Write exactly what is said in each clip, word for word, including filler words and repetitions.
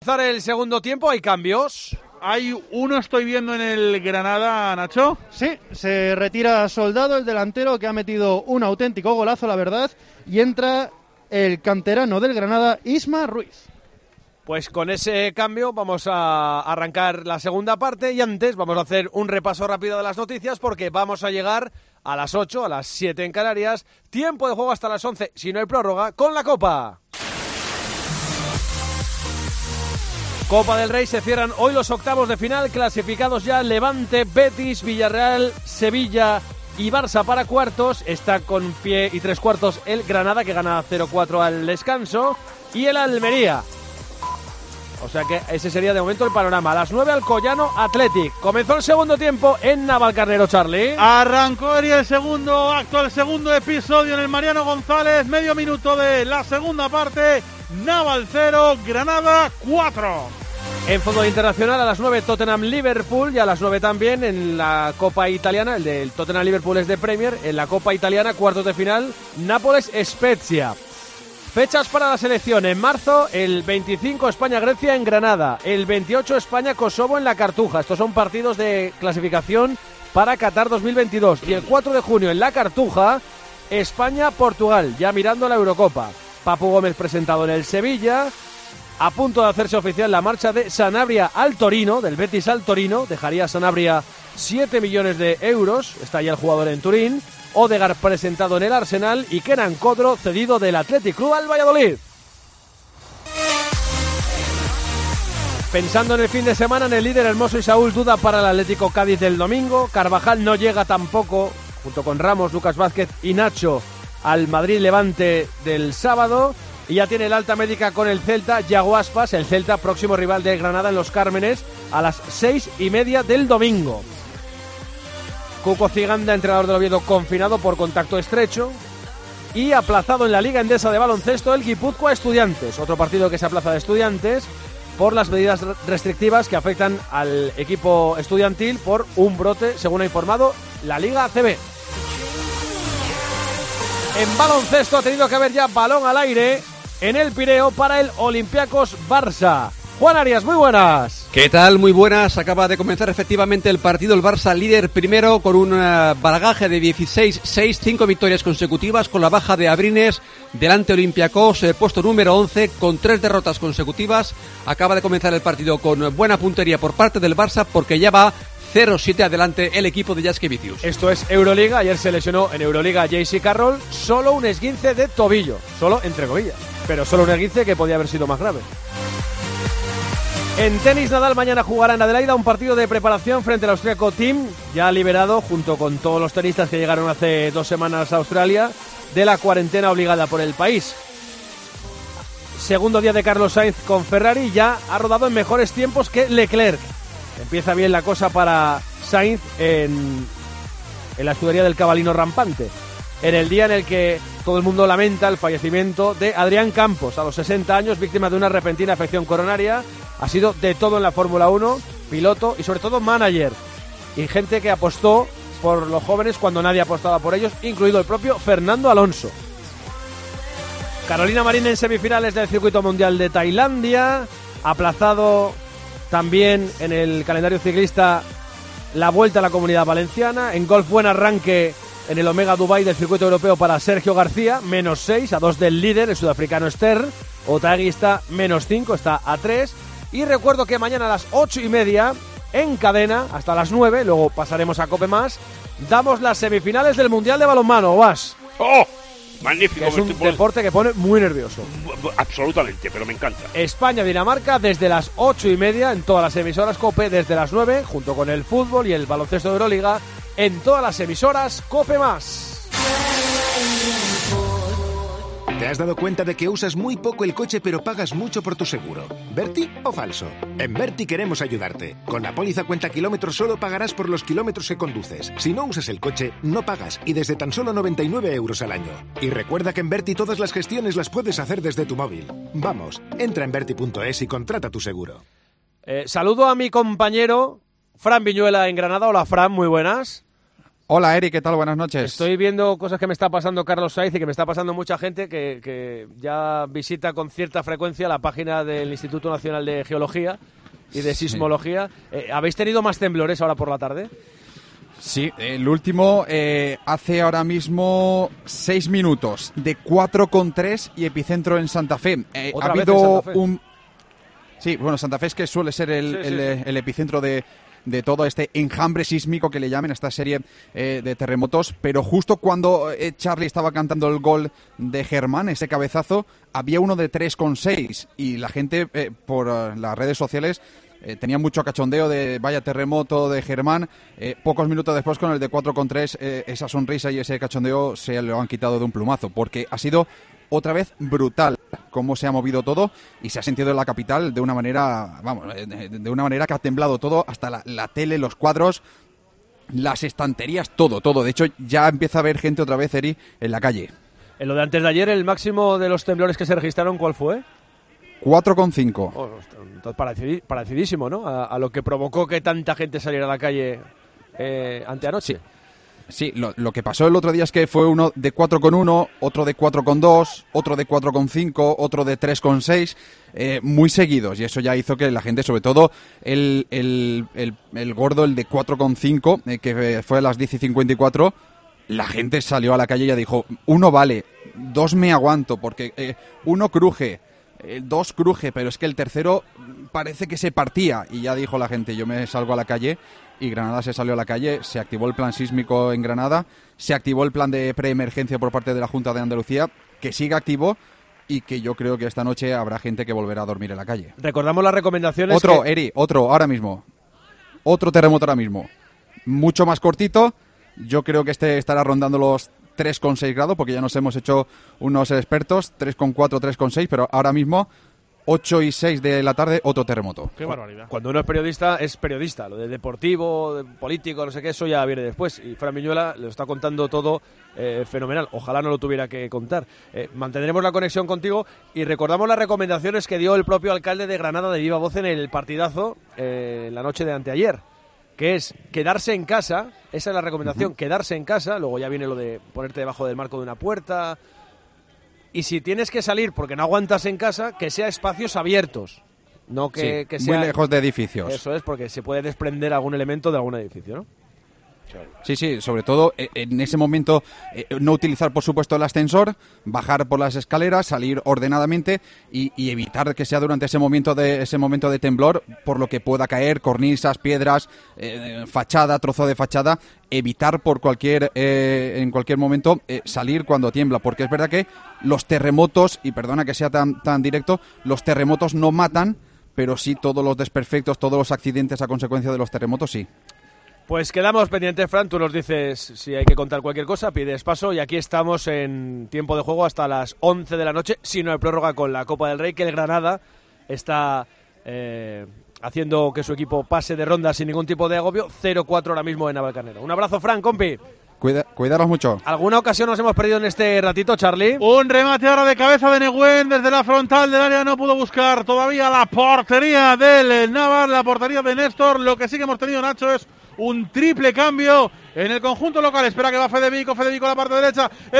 comenzar el segundo tiempo, ¿hay cambios? Hay uno, estoy viendo en el Granada, Nacho. Sí, se retira Soldado, el delantero, que ha metido un auténtico golazo, la verdad, y entra el canterano del Granada, Isma Ruiz. Pues con ese cambio vamos a arrancar la segunda parte y antes vamos a hacer un repaso rápido de las noticias porque vamos a llegar a las ocho, a las siete en Canarias, tiempo de juego hasta las once, si no hay prórroga, con la Copa. Copa del Rey, se cierran hoy los octavos de final, clasificados ya Levante, Betis, Villarreal, Sevilla y Barça para cuartos. Está con pie y tres cuartos el Granada, que gana cero cuatro al descanso, y el Almería. O sea que ese sería de momento el panorama. A las nueve, Alcoyano Athletic. Comenzó el segundo tiempo en Navalcarnero, Charlie. Arrancó el segundo acto, el segundo episodio en el Mariano González. Medio minuto de la segunda parte. Naval cero, Granada cuatro. En fútbol internacional, a las nueve, Tottenham-Liverpool, y a las nueve también en la Copa Italiana. El del Tottenham-Liverpool es de Premier. En la Copa Italiana, cuartos de final, Nápoles-Spezia. Fechas para la selección: en marzo, el veinticinco, España-Grecia en Granada. El veintiocho, España-Kosovo en la Cartuja. Estos son partidos de clasificación para Qatar dos mil veintidós. Y el cuatro de junio, en la Cartuja, España-Portugal, ya mirando la Eurocopa. Papu Gómez presentado en el Sevilla. A punto de hacerse oficial la marcha de Sanabria al Torino, del Betis al Torino. Dejaría a Sanabria siete millones de euros. Está ya el jugador en Turín. Odegaard presentado en el Arsenal y Kenan Codro cedido del Athletic Club al Valladolid. Pensando en el fin de semana, en el líder Hermoso y Saúl duda para el Atlético Cádiz del domingo. Carvajal no llega tampoco, junto con Ramos, Lucas Vázquez y Nacho, al Madrid Levante del sábado. Y ya tiene el alta médica con el Celta, Yago Aspas, el Celta próximo rival del Granada en Los Cármenes, a las seis y media del domingo. Cuco Ciganda, entrenador del Oviedo, confinado por contacto estrecho. Y aplazado en la Liga Endesa de Baloncesto el Guipúzcoa Estudiantes, otro partido que se aplaza de Estudiantes por las medidas restrictivas que afectan al equipo estudiantil por un brote, según ha informado la Liga A C B. En baloncesto ha tenido que haber ya balón al aire en el Pireo para el Olympiacos Barça. Juan Arias, muy buenas. ¿Qué tal? Muy buenas. Acaba de comenzar efectivamente el partido. El Barça líder primero con un bagaje de dieciséis seis, cinco victorias consecutivas con la baja de Abrines delante Olympiacos, eh, puesto número once con tres derrotas consecutivas. Acaba de comenzar el partido con buena puntería por parte del Barça porque ya va cero siete adelante el equipo de Jaskevicius. Esto es Euroliga. Ayer se lesionó en Euroliga J C Carroll, solo un esguince de tobillo, solo entre comillas, pero solo un esguince que podía haber sido más grave. En tenis, Nadal mañana jugará en Adelaida un partido de preparación frente al austríaco Thiem, ya liberado junto con todos los tenistas que llegaron hace dos semanas a Australia de la cuarentena obligada por el país. Segundo día de Carlos Sainz con Ferrari, ya ha rodado en mejores tiempos que Leclerc. Empieza bien la cosa para Sainz en, en la escudería del cabalino rampante. En el día en el que todo el mundo lamenta el fallecimiento de Adrián Campos, a los sesenta años, víctima de una repentina afección coronaria. Ha sido de todo en la Fórmula uno, piloto y sobre todo manager. Y gente que apostó por los jóvenes cuando nadie apostaba por ellos, incluido el propio Fernando Alonso. Carolina Marín en semifinales del Circuito Mundial de Tailandia. Aplazado también en el calendario ciclista la Vuelta a la Comunidad Valenciana. En golf, buen arranque en el Omega Dubai del Circuito Europeo para Sergio García, menos seis, a dos del líder, el sudafricano Stern. Otaegui está menos cinco, está a tres. Y recuerdo que mañana a las ocho y media, en cadena, hasta las nueve, luego pasaremos a Cope Más, damos las semifinales del Mundial de Balonmano. ¿Vas? ¡Oh! Magnífico. Es un deporte que pone muy nervioso. Absolutamente, pero me encanta. España-Dinamarca desde las ocho y media en todas las emisoras Cope, desde las nueve, junto con el fútbol y el baloncesto de Euroliga, en todas las emisoras Cope Más. ¿Te has dado cuenta de que usas muy poco el coche pero pagas mucho por tu seguro? ¿Berti o falso? En Berti queremos ayudarte. Con la póliza cuenta kilómetros solo pagarás por los kilómetros que conduces. Si no usas el coche, no pagas y desde tan solo noventa y nueve euros al año. Y recuerda que en Berti todas las gestiones las puedes hacer desde tu móvil. Vamos, entra en berti punto es y contrata tu seguro. Eh, saludo a mi compañero Fran Viñuela en Granada. Hola Fran, muy buenas. Hola, Eri, ¿qué tal? Buenas noches. Estoy viendo cosas que me está pasando Carlos Sainz y que me está pasando mucha gente que, que ya visita con cierta frecuencia la página del Instituto Nacional de Geología y de Sismología. Sí. Eh, ¿Habéis tenido más temblores ahora por la tarde? Sí, el último eh, hace ahora mismo seis minutos, de cuatro coma tres y epicentro en Santa Fe. Eh, ha habido un... Sí, bueno, Santa Fe es que suele ser el, sí, sí, el, sí. el epicentro de... de todo este enjambre sísmico que le llamen a esta serie eh, de terremotos, pero justo cuando eh, Charlie estaba cantando el gol de Germán, ese cabezazo, había uno de tres coma seis y la gente eh, por uh, las redes sociales eh, tenía mucho cachondeo de vaya terremoto de Germán. Eh, pocos minutos después con el de cuatro coma tres eh, esa sonrisa y ese cachondeo se lo han quitado de un plumazo, porque ha sido otra vez brutal cómo se ha movido todo y se ha sentido en la capital de una manera, vamos, de una manera que ha temblado todo, hasta la, la tele, los cuadros, las estanterías, todo, todo. De hecho, ya empieza a haber gente otra vez, Eri, en la calle. En lo de antes de ayer, el máximo de los temblores que se registraron, ¿cuál fue? cuatro coma cinco. Oh, entonces, parecidísimo, ¿no? A, a lo que provocó que tanta gente saliera a la calle eh, anteanoche. Sí. Sí, lo, lo que pasó el otro día es que fue uno de cuatro coma uno, otro de cuatro coma dos, otro de cuatro coma cinco, otro de tres coma seis, eh, muy seguidos. Y eso ya hizo que la gente, sobre todo el, el, el, el gordo, el de cuatro coma cinco, eh, que fue a las diez y cincuenta y cuatro, la gente salió a la calle y ya dijo, uno vale, dos me aguanto, porque eh, uno cruje, eh, dos cruje, pero es que el tercero parece que se partía. Y ya dijo la gente, yo me salgo a la calle. Y Granada se salió a la calle, se activó el plan sísmico en Granada, se activó el plan de preemergencia por parte de la Junta de Andalucía, que sigue activo y que yo creo que esta noche habrá gente que volverá a dormir en la calle. Recordamos las recomendaciones. Otro, que... Eri, otro, ahora mismo. Otro terremoto ahora mismo. Mucho más cortito. Yo creo que este estará rondando los tres coma seis grados, porque ya nos hemos hecho unos expertos, tres coma cuatro, tres coma seis, pero ahora mismo... ocho y seis de la tarde, otro terremoto. Qué barbaridad. Cuando uno es periodista, es periodista. Lo de deportivo, de político, no sé qué, eso ya viene después. Y Fran Miñuela lo está contando todo eh, fenomenal. Ojalá no lo tuviera que contar. Eh, mantendremos la conexión contigo y recordamos las recomendaciones que dio el propio alcalde de Granada de viva voz en el partidazo eh, la noche de anteayer, que es quedarse en casa. Esa es la recomendación, uh-huh. quedarse en casa. Luego ya viene lo de ponerte debajo del marco de una puerta... Y si tienes que salir porque no aguantas en casa, que sea espacios abiertos, no que, sí, que sea... muy lejos de edificios. Eso es, porque se puede desprender algún elemento de algún edificio, ¿no? Sí, sí, sobre todo en ese momento eh, no utilizar, por supuesto, el ascensor, bajar por las escaleras, salir ordenadamente y, y evitar que sea durante ese momento de ese momento de temblor, por lo que pueda caer, cornisas, piedras, eh, fachada, trozo de fachada, evitar por cualquier eh, en cualquier momento eh, salir cuando tiembla, porque es verdad que los terremotos, y perdona que sea tan, tan directo, los terremotos no matan, pero sí todos los desperfectos, todos los accidentes a consecuencia de los terremotos, sí. Pues quedamos pendientes, Fran, tú nos dices si hay que contar cualquier cosa, pides paso y aquí estamos en tiempo de juego hasta las once de la noche, si no hay prórroga con la Copa del Rey, que el Granada está eh, haciendo que su equipo pase de ronda sin ningún tipo de agobio, cero cuatro ahora mismo en Navalcarnero. Un abrazo, Fran, compi. Cuida, cuidaros mucho. ¿Alguna ocasión nos hemos perdido en este ratito, Charlie? Un remate ahora de cabeza de Negüen desde la frontal del área, no pudo buscar todavía la portería del Naval, la portería de Néstor. Lo que sí que hemos tenido, Nacho, es un triple cambio en el conjunto local. Espera que va Federico, Federico a la parte derecha, el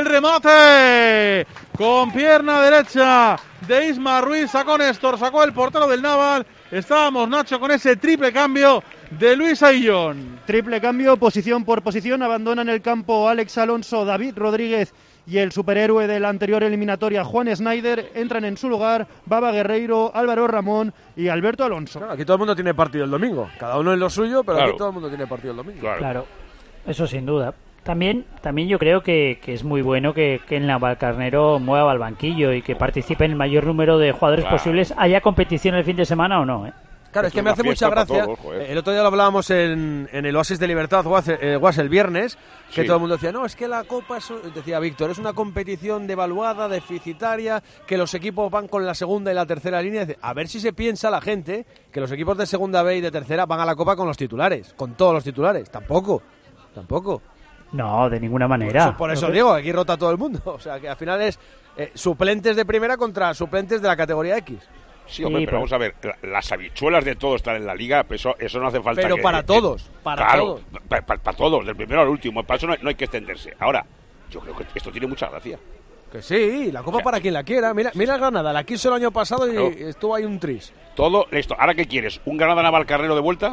remate con pierna derecha de Isma Ruiz, sacó Néstor, sacó el portero del Naval. Estábamos, Nacho, con ese triple cambio de Luis Aillón. Triple cambio, posición por posición, abandonan el campo Alex Alonso, David Rodríguez y el superhéroe de la anterior eliminatoria, Juan Snyder. Entran en su lugar Baba Guerreiro, Álvaro Ramón y Alberto Alonso. Claro, aquí todo el mundo tiene partido el domingo, cada uno en lo suyo, pero claro, aquí todo el mundo tiene partido el domingo. Claro, claro. Eso sin duda. También, también yo creo que, que es muy bueno que, que en Navalcarnero mueva al banquillo y que participe en el mayor número de jugadores claro. posibles, haya competición el fin de semana o no, ¿eh? Claro, es que me hace mucha gracia. Todos, el otro día lo hablábamos en, en el Oasis de Libertad, Guas, eh, Guas el viernes, que sí. todo el mundo decía, no, es que la Copa, es, decía Víctor, es una competición devaluada, deficitaria, que los equipos van con la segunda y la tercera línea. A ver si se piensa la gente que los equipos de segunda B y de tercera van a la Copa con los titulares, con todos los titulares. Tampoco, tampoco. No, de ninguna manera. Por eso, por eso digo, aquí rota todo el mundo. O sea, que al final es eh, suplentes de primera contra suplentes de la categoría X. Sí, hombre, Sí, pero pero- vamos a ver, la- las habichuelas de todos están en la liga, pues eso, eso no hace falta. Pero que- para que- todos, para claro, todos. Para, para- para todos, del primero al último, para eso no hay, no hay que extenderse. Ahora, yo creo que esto tiene mucha gracia. Que sí, la copa O sea, para quien la quiera. Mira, mira el Granada, la quiso el año pasado y Claro. estuvo ahí un tris. Todo esto. ¿Ahora qué quieres? ¿Un Granada Navalcarnero de vuelta?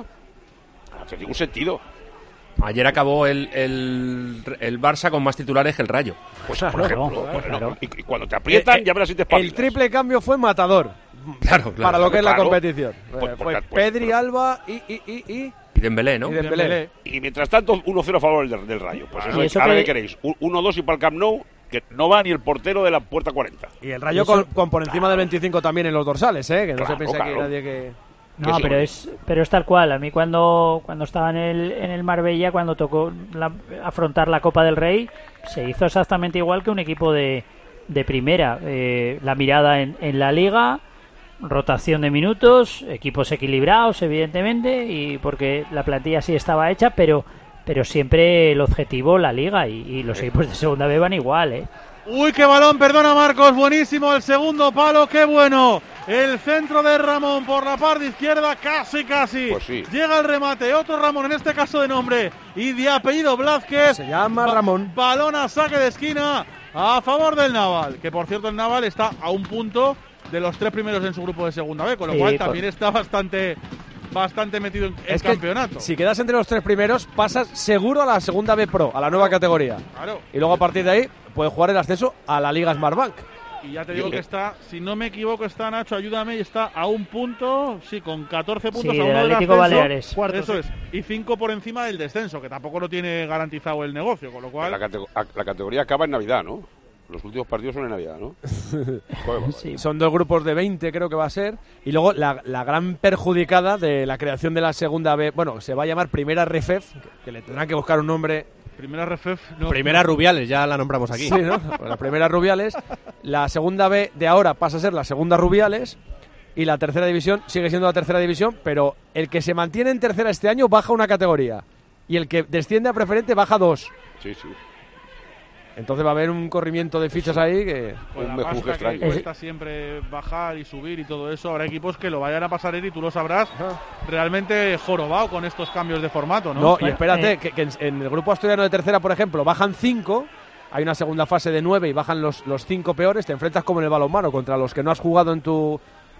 No tiene ningún sentido. Ayer acabó el, el, el Barça con más titulares que el Rayo. Pues, Claro, por ejemplo, claro, pues, no, claro. y, y cuando te aprietan, Eh, eh, ya verás si te El espabilas. triple cambio fue matador. Claro, claro. Para lo que es la claro. competición. Pues, Eh, pues, fue pues, Pedri, pues, Alba y, y, y, y, Y Dembélé, ¿no? y Dembélé. Y mientras tanto, uno cero a favor del, del Rayo. Pues eso, Y es- eso ahora que- qué queréis. uno dos y para el Camp Nou, que no va ni el portero de la puerta cuarenta. Y el Rayo Eso- con, con por encima del veinticinco también en los dorsales, ¿eh? Que no Claro, se piensa que claro. nadie que... No, sí, pero hombre. es, pero es tal cual. A mí cuando, cuando estaba en el, en el Marbella, cuando tocó la- afrontar la Copa del Rey, se hizo exactamente igual que un equipo de, de primera. Eh, la mirada en, en la liga, rotación de minutos, equipos equilibrados, evidentemente, y porque la plantilla sí estaba hecha, pero, pero siempre el objetivo la liga y, y los equipos de segunda B van igual, ¿eh? Uy, qué balón, perdona Marcos, buenísimo el segundo palo, qué bueno. El centro de Ramón por la parte izquierda, casi, casi. Pues sí. Llega el remate, otro Ramón, en este caso de nombre y de apellido Blázquez. Se llama Ba- Ramón. Balón a saque de esquina a favor del Naval, que por cierto el Naval está a un punto de los tres primeros en su grupo de segunda B, con lo Sí, cual con- también está bastante, bastante metido en el Es que campeonato. si quedas entre los tres primeros, pasas seguro a la segunda B Pro, a la nueva categoría. Claro. Y luego a partir de ahí puedes jugar el ascenso a la Liga Smartbank. Y ya te digo que está, si no me equivoco, está Nacho, ayúdame, y está a un punto, sí, con catorce puntos Sí, a del uno del Atlético ascenso. Baleares. Cuarto, Eso sí. es, y cinco por encima del descenso, que tampoco lo tiene garantizado el negocio, con lo cual... La, catego- a- la categoría acaba en Navidad, ¿no? Los últimos partidos son en Navidad, ¿no? Joder, Sí. Son dos grupos de veinte, creo que va a ser. Y luego la, la gran perjudicada de la creación de la segunda B, bueno, se va a llamar Primera Refef, que, que le tendrán que buscar un nombre. Primera refef, no, Primera Rubiales, ya la nombramos aquí. Sí, ¿no? Pues la primera Rubiales. La segunda B de ahora pasa a ser la segunda Rubiales. Y la tercera división sigue siendo la tercera división, pero el que se mantiene en tercera este año baja una categoría. Y el que desciende a preferente baja dos. Sí, sí. Entonces va a haber un corrimiento de fichas ahí que... Pues un la mejunje pasta extraño. que cuesta siempre bajar y subir y todo eso, habrá equipos que lo vayan a pasar y tú lo sabrás realmente jorobado con estos cambios de formato, ¿no? No, y Bueno, espérate, eh. que, que en, en el grupo asturiano de tercera, por ejemplo, bajan cinco, hay una segunda fase de nueve y bajan los, los cinco peores, te enfrentas como en el balonmano contra los que no has jugado en tu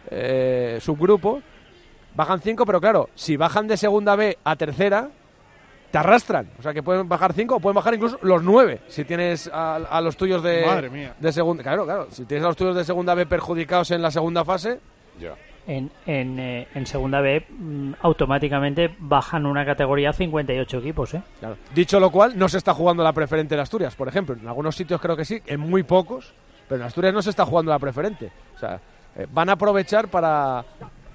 eh, subgrupo, bajan cinco, pero claro, si bajan de segunda B a tercera, te arrastran, o sea que pueden bajar cinco o pueden bajar incluso los nueve, si tienes a, a los tuyos de, Madre mía. de segunda, claro, claro, si tienes a los tuyos de segunda B perjudicados en la segunda fase, Ya. En, en, eh, en segunda B mm, automáticamente bajan una categoría cincuenta y ocho equipos, ¿eh? claro. Dicho lo cual, no se está jugando la preferente en Asturias, por ejemplo. En algunos sitios creo que sí, en muy pocos, pero en Asturias no se está jugando la preferente. O sea, eh, van a aprovechar para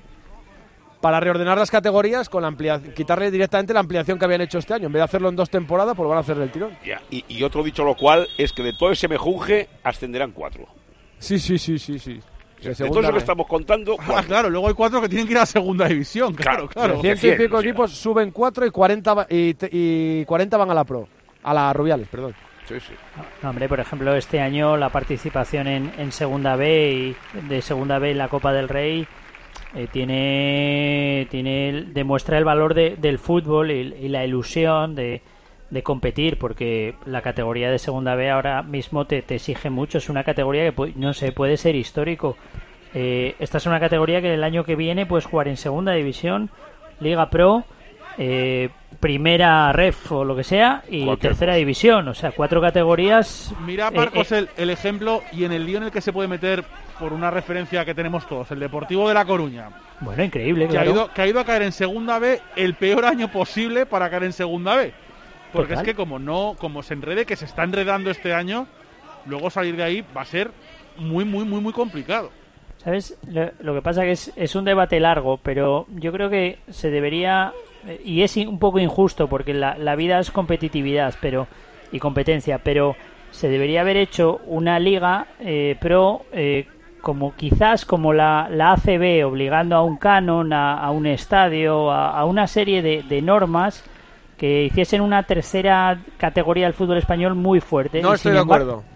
para reordenar las categorías con la ampliación, quitarle directamente la ampliación que habían hecho este año. En vez de hacerlo en dos temporadas, pues lo van a hacer del tirón. Ya. Y, y otro dicho lo cual es que de todo ese mejunje ascenderán cuatro. Sí, sí, sí, sí, sí. De todo eso que estamos contando, Ah, cuatro. claro, luego hay cuatro que tienen que ir a segunda división, claro, claro. De ciento y cien, pico o sea. equipos suben cuatro y cuarenta, va- y, te- y cuarenta van a la Pro. A la Rubiales, perdón. Sí, sí. No, hombre, por ejemplo, este año la participación en, en segunda B y de segunda B en la Copa del Rey eh, tiene, tiene el- demuestra el valor de- del fútbol y, y la ilusión de, de competir, porque la categoría de segunda B ahora mismo te, te exige mucho. Es una categoría que pu- no sé, puede ser histórico. Eh, esta es una categoría que el año que viene puedes jugar en segunda división, Liga Pro, eh, primera ref o lo que sea, y Cualquier tercera cosa. división. O sea, cuatro categorías. Mira, eh, Marcos, eh, el, el ejemplo y en el lío en el que se puede meter por una referencia que tenemos todos, el Deportivo de La Coruña, Bueno, increíble, que, ha claro. ido, que ha ido a caer en segunda B el peor año posible para caer en segunda B. Porque Total. es que como no, como se enrede, que se está enredando este año, luego salir de ahí va a ser muy, muy, muy, muy complicado. ¿Sabes? Lo, lo que pasa que es, es un debate largo, pero yo creo que se debería, eh, y es in- un poco injusto, porque la, la vida es competitividad pero y competencia, pero se debería haber hecho una liga eh, pro, eh, como quizás como la, la A C B, obligando a un canon, a, a un estadio, a, a una serie de, de normas que hiciesen una tercera categoría del fútbol español muy fuerte. No Y estoy sin de embargo- acuerdo.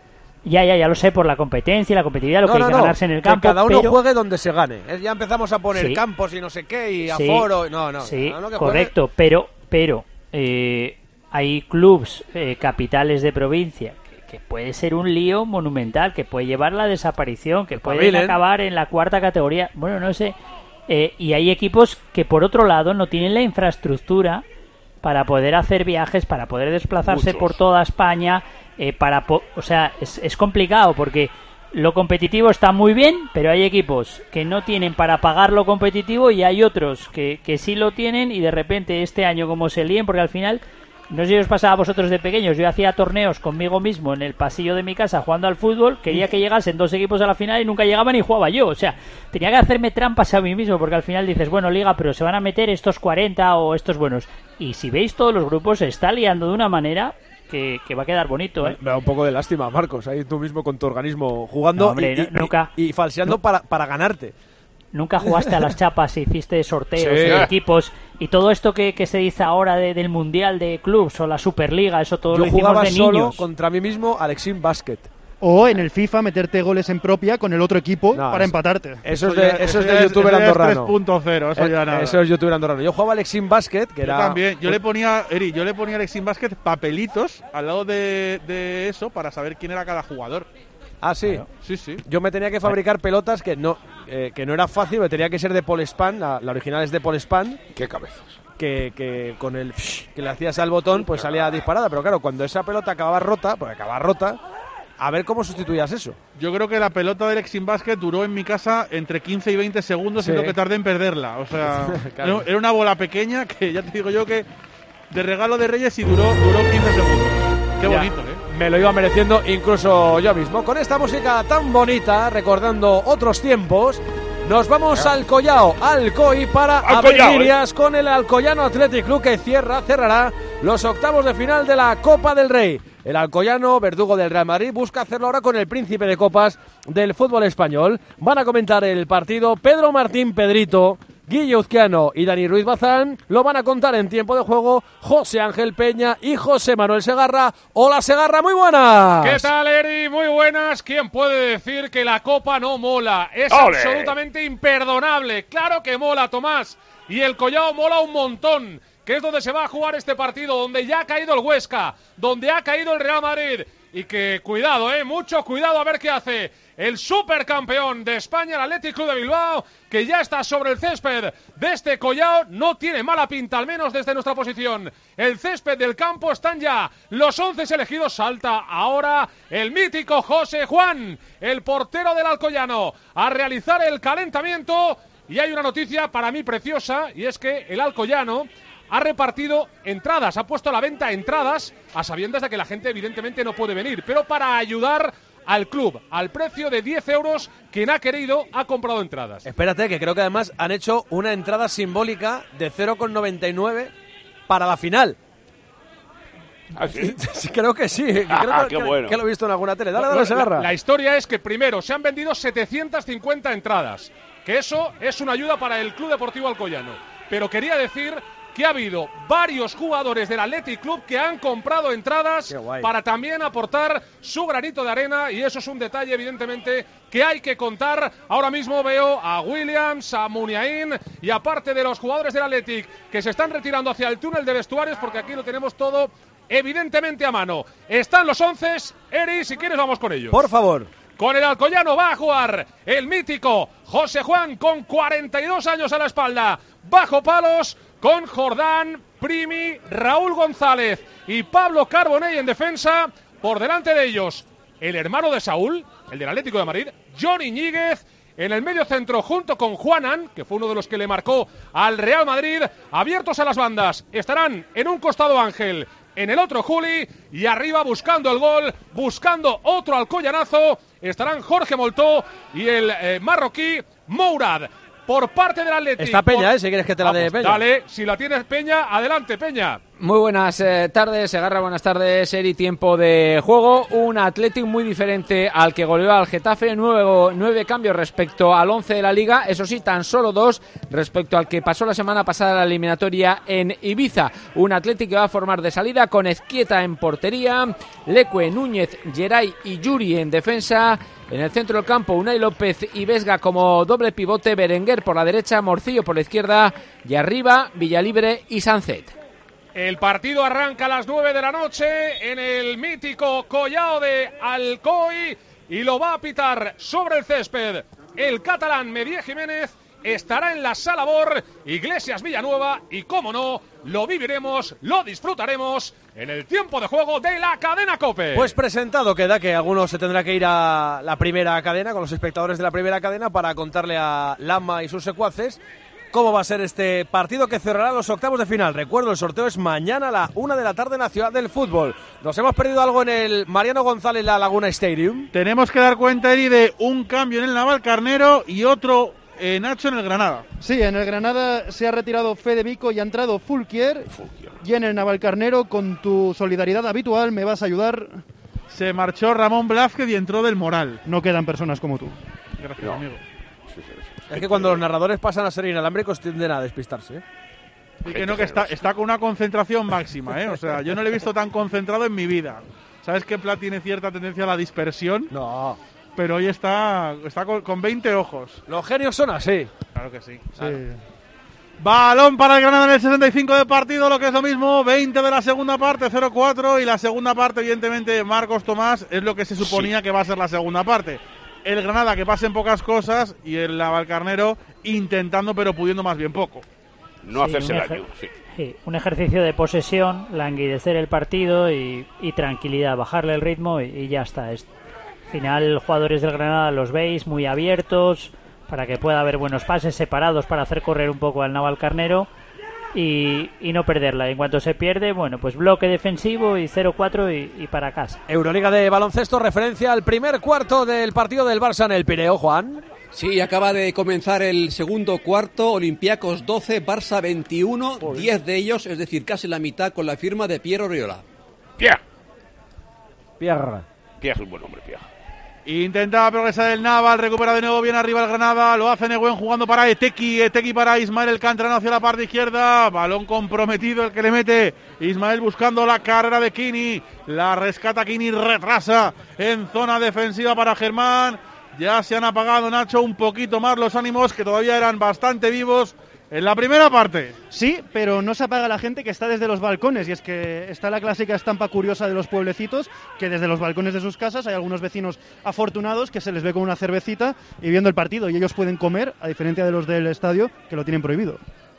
Ya, ya, ya lo sé, por la competencia, la competitividad, lo no, que no, hay que no, ganarse en el campo. Que cada uno pero... juegue donde se gane. Ya empezamos a poner sí. campos y no sé qué, y sí. aforo. No, no. Sí, no, no que correcto, juegue. pero, pero eh, hay clubs, eh, capitales de provincia, que, que puede ser un lío monumental, que puede llevar la desaparición, que pueden Pavilen. acabar en la cuarta categoría. Bueno, no sé. Eh, y hay equipos que, por otro lado, no tienen la infraestructura para poder hacer viajes, para poder desplazarse Muchos. por toda España, eh, para po- o sea, es, es complicado porque lo competitivo está muy bien, pero hay equipos que no tienen para pagar lo competitivo y hay otros que, que sí lo tienen y de repente este año como se líen, porque al final, no sé si os pasaba a vosotros de pequeños, yo hacía torneos conmigo mismo en el pasillo de mi casa jugando al fútbol, quería que llegasen dos equipos a la final y nunca llegaban y jugaba yo, o sea, tenía que hacerme trampas a mí mismo porque al final dices, bueno, liga, pero se van a meter estos cuarenta o estos buenos, y si veis todos los grupos se está liando de una manera que, que va a quedar bonito, ¿eh? Me da un poco de lástima, Marcos, ahí tú mismo con tu organismo jugando No, hombre, y, y, no, nunca. y, y falseando No. para, para ganarte. Nunca jugaste a las chapas y hiciste sorteos Sí. de equipos y todo esto que, que se dice ahora de, del Mundial de Clubs o la Superliga, eso todo Yo lo hicimos jugaba de solo niños. contra mí mismo al Exim Basket. O en el FIFA meterte goles en propia con el otro equipo No, para eso- empatarte. Eso es ya- de, eso es ya de youtuber eso ya es andorrano. tres punto cero, eso Eh, ya nada. Eso es youtuber andorrano. Yo jugaba al Exim Basket, que Yo era... también. Yo le ponía, Eri, yo le ponía al Exim Basket papelitos al lado de, de eso para saber quién era cada jugador. Ah, sí. Sí, sí. Yo me tenía que fabricar pelotas que no eh, que no era fácil, me tenía que ser de Polespan, la, la original es de Polespan, Qué cabezas. que, que con el que le hacías al botón pues salía disparada, pero claro, cuando esa pelota acababa rota, porque acababa rota, a ver cómo sustituías eso. Yo creo que la pelota del Exim Basket duró en mi casa entre quince y veinte segundos, Sí. y lo que tardé en perderla. O sea, Claro. era- era una bola pequeña que ya te digo yo que de regalo de Reyes y duró, duró quince segundos. Qué Ya, bonito, ¿eh? Me lo iba mereciendo incluso yo mismo. Con esta música tan bonita, recordando otros tiempos, nos vamos al Collao, al COI, para Al abrir Collao, líneas con el Alcoyano Athletic Club, que cierra, cerrará los octavos de final de la Copa del Rey. El Alcoyano, verdugo del Real Madrid, busca hacerlo ahora con el príncipe de copas del fútbol español. Van a comentar el partido Pedro Martín Pedrito, Guille Uzquiano y Dani Ruiz Bazán. Lo van a contar en tiempo de juego José Ángel Peña y José Manuel Segarra. Hola Segarra, muy buenas. ¿Qué tal, Eri? Muy buenas. ¿Quién puede decir que la Copa no mola? Es ¡Ole! absolutamente imperdonable. Claro que mola, Tomás. Y el Collao mola un montón, que es donde se va a jugar este partido, donde ya ha caído el Huesca, donde ha caído el Real Madrid. Y que, cuidado, eh, mucho cuidado a ver qué hace el supercampeón de España, el Athletic Club de Bilbao, que ya está sobre el césped de este Collao. No tiene mala pinta, al menos desde nuestra posición. El césped del campo, están ya los once elegidos. Salta ahora el mítico José Juan, el portero del Alcoyano, a realizar el calentamiento. Y hay una noticia para mí preciosa, y es que el Alcoyano ha repartido entradas, ha puesto a la venta entradas, a sabiendas de que la gente evidentemente no puede venir, pero para ayudar al club, al precio de diez euros, quien ha querido ha comprado entradas. Espérate, que creo que además han hecho una entrada simbólica de cero coma noventa y nueve para la final. ¿Ah, sí? Sí, creo que sí, que, creo Ah, que, qué que- bueno. que lo he visto en alguna tele. Dale, La- dale, Segarra. La, la historia es que primero se han vendido setecientas cincuenta entradas, que eso es una ayuda para el Club Deportivo Alcoyano. Pero quería decir que ha habido varios jugadores del Athletic Club que han comprado entradas Qué guay. para también aportar su granito de arena, y eso es un detalle evidentemente que hay que contar. Ahora mismo veo a Williams, a Muniain y aparte de los jugadores del Athletic que se están retirando hacia el túnel de vestuarios, porque aquí lo tenemos todo evidentemente a mano. Están los once, Eri, si quieres vamos con ellos. Por favor. Con el Alcoyano va a jugar el mítico José Juan, con cuarenta y dos años a la espalda, bajo palos, con Jordán, Primi, Raúl González y Pablo Carbonell en defensa. Por delante de ellos, el hermano de Saúl, el del Atlético de Madrid, Johnny Ñíguez. En el medio centro, junto con Juanan, que fue uno de los que le marcó al Real Madrid. Abiertos a las bandas, estarán en un costado Ángel, en el otro Juli, y arriba buscando el gol, buscando otro alcoyanazo, estarán Jorge Moltó y el eh, marroquí Mourad. Por parte del Atlético. Está Peña, ¿eh? Si quieres que te la dé Peña. Dale, si la tienes Peña, adelante Peña. Muy buenas eh, tardes, Segarra, buenas tardes, Eri, tiempo de juego. Un Athletic muy diferente al que goleó al Getafe, nueve, nueve cambios respecto al once de la Liga, eso sí, tan solo dos respecto al que pasó la semana pasada la eliminatoria en Ibiza. Un Athletic que va a formar de salida con Ezquieta en portería, Leque, Núñez, Geray y Yuri en defensa. En el centro del campo, Unai López y Vesga como doble pivote, Berenguer por la derecha, Morcillo por la izquierda y arriba Villalibre y Sancet. El partido arranca a las nueve de la noche en el mítico Collao de Alcoy y lo va a pitar sobre el césped el catalán Medier Jiménez. Estará en la sala Bor Iglesias Villanueva y, como no, lo viviremos, lo disfrutaremos en el tiempo de juego de la cadena COPE. Pues presentado queda que algunos se tendrá que ir a la primera cadena con los espectadores de la primera cadena para contarle a Lama y sus secuaces cómo va a ser este partido que cerrará los octavos de final. Recuerdo, el sorteo es mañana a la una de la tarde en la Ciudad del Fútbol. ¿Nos hemos perdido algo en el Mariano González La Laguna Stadium? Tenemos que dar cuenta, Eri, de un cambio en el Navalcarnero y otro, eh, Nacho, en el Granada. Sí, en el Granada se ha retirado Fede Vico y ha entrado Fulquier. Fulquier. Y en el Navalcarnero, con tu solidaridad habitual, me vas a ayudar. Se marchó Ramón Blázquez y entró Del Moral. No quedan personas como tú. Gracias, no. amigo. Es que cuando los narradores pasan a ser inalámbricos tienden a despistarse, ¿eh? Y que no, que está, está con una concentración máxima, ¿eh? O sea, yo no le he visto tan concentrado en mi vida. ¿Sabes que Plat tiene cierta tendencia a la dispersión? No. Pero hoy está, está con, con veinte ojos. Los genios son así. Claro que sí. Sí. Claro. Balón para el Granada en el sesenta y cinco de partido, lo que es lo mismo, veinte de la segunda parte, cero cuatro. Y la segunda parte, evidentemente, Marcos Tomás, es lo que se suponía sí. que va a ser la segunda parte. El Granada que pasen pocas cosas y el Navalcarnero intentando pero pudiendo más bien poco. No sí, hacerse ejer- daño, sí. sí. Un ejercicio de posesión, languidecer el partido y, y tranquilidad, bajarle el ritmo y, y ya está. Es, al final, jugadores del Granada los veis muy abiertos para que pueda haber buenos pases separados para hacer correr un poco al Navalcarnero y, y no perderla. En cuanto se pierde, bueno, pues bloque defensivo y cero cuatro y, y para casa. Euroliga de baloncesto, referencia al primer cuarto del partido del Barça en el Pireo, Juan. Sí, acaba de comenzar el segundo cuarto, Olympiacos doce, Barça veintiuno, Joder. diez de ellos, es decir, casi la mitad, con la firma de Pierre Oriola. Pierre. Pierre. Pierre es un buen hombre, Pierre. Intentaba progresar el Naval, recupera de nuevo bien arriba el Granada, lo hace Negüen jugando para Eteki, Eteki para Ismael el Cantrano hacia la parte izquierda, balón comprometido el que le mete Ismael buscando la carrera de Kini, la rescata Kini, retrasa en zona defensiva para Germán, ya se han apagado, Nacho, un poquito más los ánimos que todavía eran bastante vivos en la primera parte. Sí, pero no se apaga la gente que está desde los balcones, y es que está la clásica estampa curiosa de los pueblecitos, que desde los balcones de sus casas hay algunos vecinos afortunados que se les ve con una cervecita y viendo el partido, y ellos pueden comer, a diferencia de los del estadio, que lo tienen prohibido.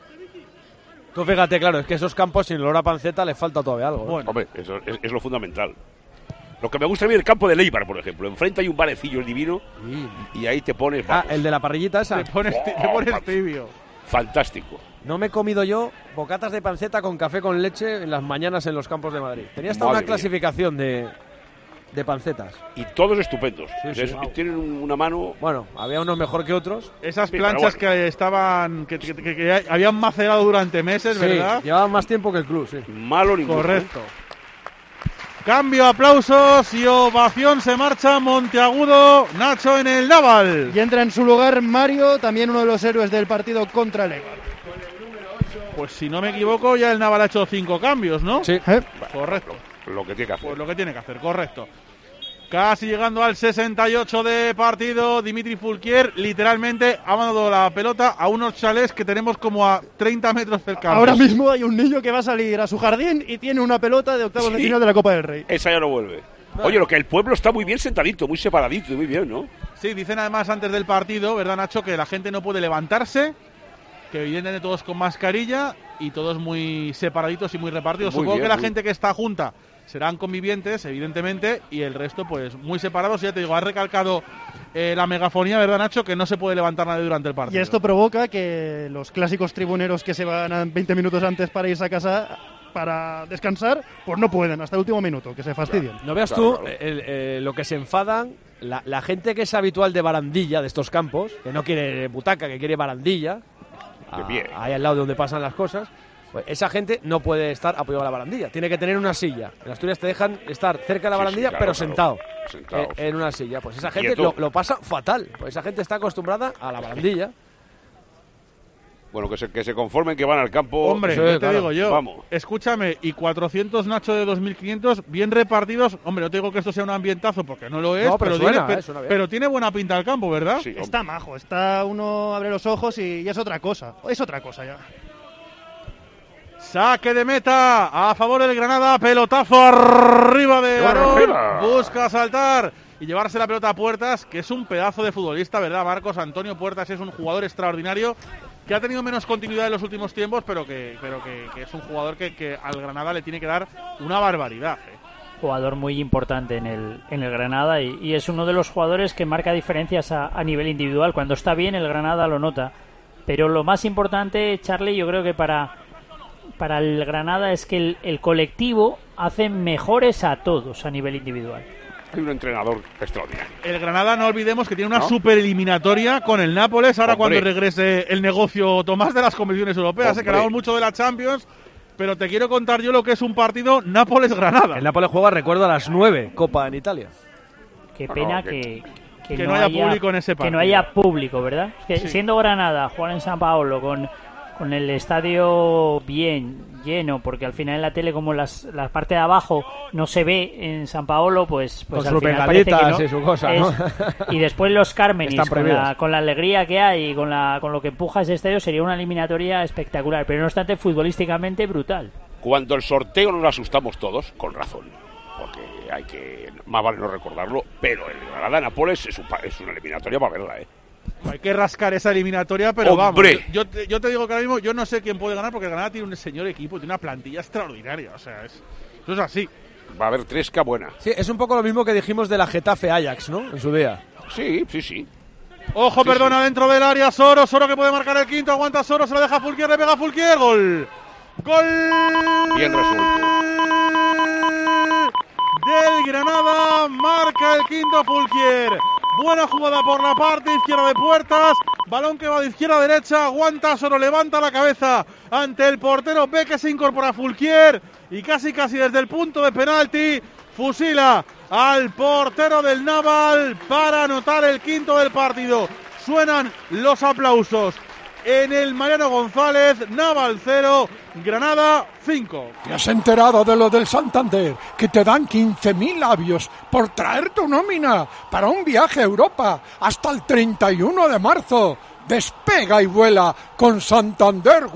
Tú fíjate, claro, es que esos campos sin olor a panceta les falta todavía algo. ¿eh? Bueno. Hombre, eso es, es lo fundamental. Lo que me gusta a mí el campo de Leibar, por ejemplo. Enfrente hay un barecillo divino y, y ahí te pones... Vamos. Ah, el de la parrillita esa. Te pones, te pones tibio. Fantástico. No me he comido yo bocatas de panceta con café con leche en las mañanas en los campos de Madrid. Tenía hasta Madre una clasificación de, de pancetas. Y todos estupendos. Sí, o sea, sí, es, wow. Tienen una mano... Bueno, había unos mejor que otros. Esas sí, planchas bueno. que estaban... Que, que, que, que habían macerado durante meses, sí, ¿verdad? Llevaban más tiempo que el club, sí. Malo ninguno. Correcto. Cambio, aplausos y ovación, se marcha Monteagudo, Nacho en el Naval. Y entra en su lugar Mario, también uno de los héroes del partido contra el Eibar. Pues si no me equivoco, ya el Naval ha hecho cinco cambios, ¿no? Sí. ¿Eh? Correcto. Lo, lo que tiene que hacer. Pues lo que tiene que hacer, correcto. Casi llegando al sesenta y ocho de partido, Dimitri Fulquier literalmente ha mandado la pelota a unos chalés que tenemos como a treinta metros del campo. Ahora mismo hay un niño que va a salir a su jardín y tiene una pelota de octavos Sí. de final de la Copa del Rey. Esa ya no vuelve. Oye, lo que el pueblo está muy bien sentadito, muy separadito, muy bien, ¿no? Sí, dicen además antes del partido, ¿verdad, Nacho? Que la gente no puede levantarse, que evidentemente todos con mascarilla y todos muy separaditos y muy repartidos. Muy Supongo bien, que la muy... gente que está junta serán convivientes, evidentemente, y el resto, pues, muy separados. Ya te digo, ha recalcado eh, la megafonía, ¿verdad, Nacho? Que no se puede levantar nadie durante el partido. Y esto provoca que los clásicos tribuneros que se van a veinte minutos antes para irse a casa para descansar, pues no pueden hasta el último minuto, que se fastidien. Claro. No veas Claro, tú claro. el, eh, lo que se enfadan, la, la gente que es habitual de barandilla de estos campos, que no quiere butaca, que quiere barandilla, a, bien. ahí al lado de donde pasan las cosas. Pues esa gente no puede estar apoyado a la barandilla, tiene que tener una silla. En Asturias te dejan estar cerca de la Sí, barandilla, sí, claro, pero claro. sentado, Sentado. eh, en una silla. Pues esa gente Quieto. lo, lo pasa fatal, pues esa gente está acostumbrada a la barandilla. Bueno, que se, que se conformen que van al campo. Hombre, Sí, yo te claro. digo yo, Vamos. escúchame, y cuatrocientos Nacho de dos mil quinientos bien repartidos. Hombre, no te digo que esto sea un ambientazo porque no lo es, No, pero pero, suena, tiene, eh, suena bien. pero tiene buena pinta el campo, ¿verdad? Sí, Está majo, está uno abre los ojos y, y es otra cosa. Es otra cosa ya. Saque de meta a favor del Granada, pelotazo arriba de ¡Arriba! Aarón, busca saltar y llevarse la pelota a Puertas, que es un pedazo de futbolista, ¿verdad, Marcos? Antonio Puertas es un jugador extraordinario que ha tenido menos continuidad en los últimos tiempos, pero que, pero que, que es un jugador que, que al Granada le tiene que dar una barbaridad. ¿eh? Jugador muy importante en el, en el Granada y, y es uno de los jugadores que marca diferencias a, a nivel individual. Cuando está bien el Granada lo nota, pero lo más importante, Charlie, yo creo que para, para el Granada es que el, el colectivo hace mejores a todos a nivel individual. Hay un entrenador extraordinario. El Granada, no olvidemos que tiene una ¿No? super eliminatoria con el Nápoles, ahora Hombre. cuando regrese el negocio Tomás de las competiciones europeas. Hombre. Se quedamos mucho de la Champions, pero te quiero contar yo lo que es un partido Nápoles-Granada. El Nápoles juega, recuerdo, a las nueve, Copa en Italia. Qué No, pena no, que- que, que, que no haya público en ese Que no partido. haya público, ¿verdad? Que Sí. siendo Granada, jugar en San Paolo con, con el estadio bien lleno, porque al final en la tele, como las, la parte de abajo no se ve en San Paolo, pues, pues Con al sus final parece que bengalitas no. y su cosa, Es- ¿no? Y después los Cármenis, Están con la, prohibidas. con la alegría que hay y con, la, con lo que empuja ese estadio, sería una eliminatoria espectacular, pero no obstante futbolísticamente brutal. Cuando el sorteo nos asustamos todos, con razón, porque hay que, más vale no recordarlo, pero el Granada-Nápoles es, un pa- es una eliminatoria para verla, ¿eh? Hay que rascar esa eliminatoria, pero ¡Hombre! vamos. Yo, yo te, yo te digo que ahora mismo yo no sé quién puede ganar porque el Granada tiene un señor equipo, tiene una plantilla extraordinaria. O sea, es, eso es así. Va a haber Tresca buena. Sí, es un poco lo mismo que dijimos de la Getafe Ajax, ¿no? En su día. Sí, sí, sí. Ojo, Sí, perdona, sí. dentro del área, Soro, Soro que puede marcar el quinto, aguanta Soro, se lo deja a Fulquier, le pega a Fulquier, gol. Gol. Bien resuelto. Del Granada, marca el quinto Fulquier. Buena jugada por la parte izquierda de Puertas. Balón que va de izquierda a derecha. Aguanta Soro, levanta la cabeza ante el portero. Ve que se incorpora Fulquier. Y casi casi desde el punto de penalti fusila al portero del Naval para anotar el quinto del partido. Suenan los aplausos en el Mariano González. Naval cero, Granada cinco. ¿Te has enterado de lo del Santander? Que te dan quince mil labios por traer tu nómina para un viaje a Europa hasta el treinta y uno de marzo. Despega y vuela con Santander.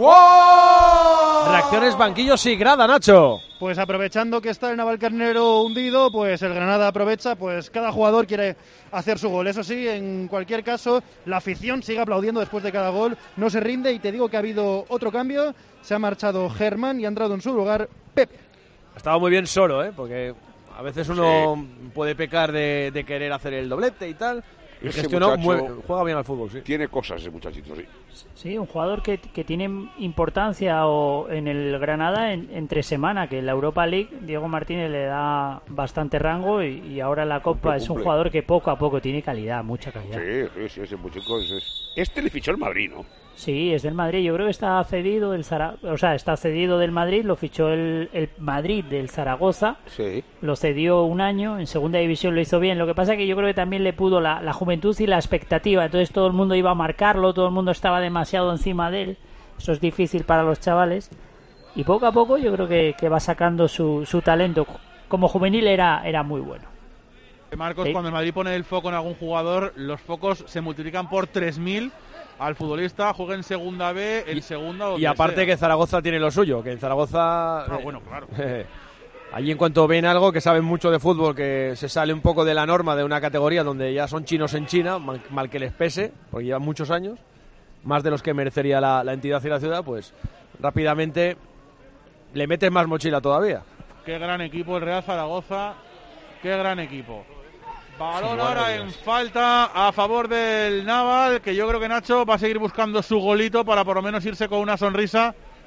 ¡Wow! Reacciones, banquillos y grada, Nacho. Pues aprovechando que está el Navalcarnero hundido, pues el Granada aprovecha, pues cada jugador quiere hacer su gol. Eso sí, en cualquier caso, la afición sigue aplaudiendo después de cada gol, no se rinde y te digo que ha habido otro cambio, se ha marchado Germán y ha entrado en su lugar Pepe. Ha estado muy bien solo, ¿eh? Porque a veces uno puede pecar de, de querer hacer el doblete y tal. Y Ese gestionó, muchacho muy- juega bien al fútbol, sí. Tiene cosas ese muchachito, sí. Sí, un jugador que, que tiene importancia o en el Granada en, entre semana, que en la Europa League Diego Martínez le da bastante rango y, y ahora en la Copa Cumple, es un cumple. jugador que poco a poco tiene calidad, mucha calidad. Sí, sí, sí, ese muchacho es, es- Este le fichó el Madrid, ¿no? Sí, es del Madrid. Yo creo que está cedido del Zara... o sea, está cedido del Madrid. Lo fichó el, el Madrid del Zaragoza. Sí. Lo cedió un año. En segunda división lo hizo bien. Lo que pasa es que yo creo que también le pudo la, la juventud y la expectativa. Entonces todo el mundo iba a marcarlo. Todo el mundo estaba demasiado encima de él. Eso es difícil para los chavales. Y poco a poco yo creo que, que va sacando su, su talento. Como juvenil era, era muy bueno. Marcos, Sí. cuando el Madrid pone el foco en algún jugador, los focos se multiplican por tres mil al futbolista, juega en segunda B, en segunda o Y aparte que Zaragoza tiene lo suyo, que en Zaragoza... Ah, bueno, claro. Allí en cuanto ven algo que saben mucho de fútbol, que se sale un poco de la norma de una categoría donde ya son chinos en China, mal, mal que les pese, porque llevan muchos años, más de los que merecería la, la entidad y la ciudad, pues rápidamente le meten más mochila todavía. Qué gran equipo el Real Zaragoza, qué gran equipo. Balón Sí, ahora bueno, en falta a favor del Naval, que yo creo que Nacho va a seguir buscando su golito para por lo menos irse con una sonrisa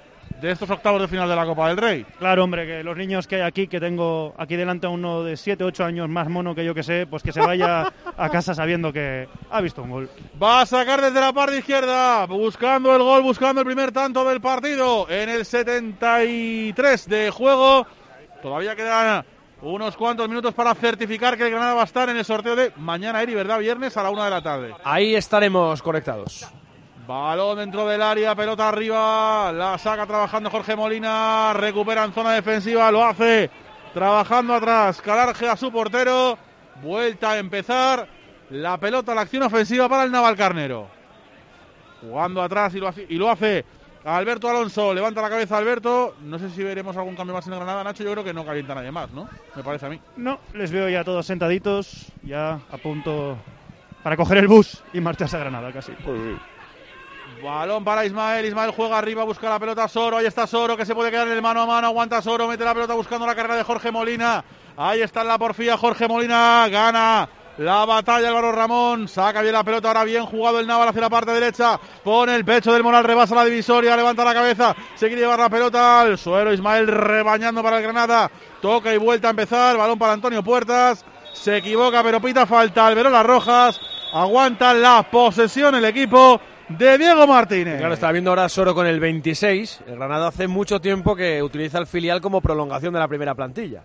de estos octavos de final de la Copa del Rey. Claro, hombre, que los niños que hay aquí, que tengo aquí delante a uno de siete, ocho años más mono que yo que sé, pues que se vaya a casa sabiendo que ha visto un gol. Va a sacar desde la parte izquierda, buscando el gol, buscando el primer tanto del partido en el setenta y tres de juego. Todavía quedan unos cuantos minutos para certificar que el Granada va a estar en el sorteo de mañana, Eri, ¿verdad? Viernes a la una de la tarde. Ahí estaremos conectados. Balón dentro del área, pelota arriba, la saca trabajando Jorge Molina, recupera en zona defensiva, lo hace trabajando atrás, Calarge a su portero, vuelta a empezar, la pelota, la acción ofensiva para el Navalcarnero. Jugando atrás y lo hace, y lo hace Alberto Alonso, levanta la cabeza Alberto, no sé si veremos algún cambio más en el Granada, Nacho, yo creo que no calienta nadie más, ¿no? Me parece a mí. No, les veo ya todos sentaditos, ya a punto para coger el bus y marcharse a Granada casi. Pues sí. Balón para Ismael, Ismael juega arriba, busca la pelota Soro, ahí está Soro que se puede quedar en el mano a mano, aguanta Soro, mete la pelota buscando la carrera de Jorge Molina, ahí está en la porfía Jorge Molina, gana la batalla Álvaro Ramón, saca bien la pelota, ahora bien jugado el Naval hacia la parte derecha, pone el pecho del Moral, rebasa la divisoria, levanta la cabeza, se quiere llevar la pelota al suelo, Ismael rebañando para el Granada, toca y vuelta a empezar, balón para Antonio Puertas, se equivoca pero pita falta, Alberola Rojas, aguanta la posesión el equipo de Diego Martínez. Claro, está viendo ahora Soro con el veintiséis, el Granada hace mucho tiempo que utiliza el filial como prolongación de la primera plantilla.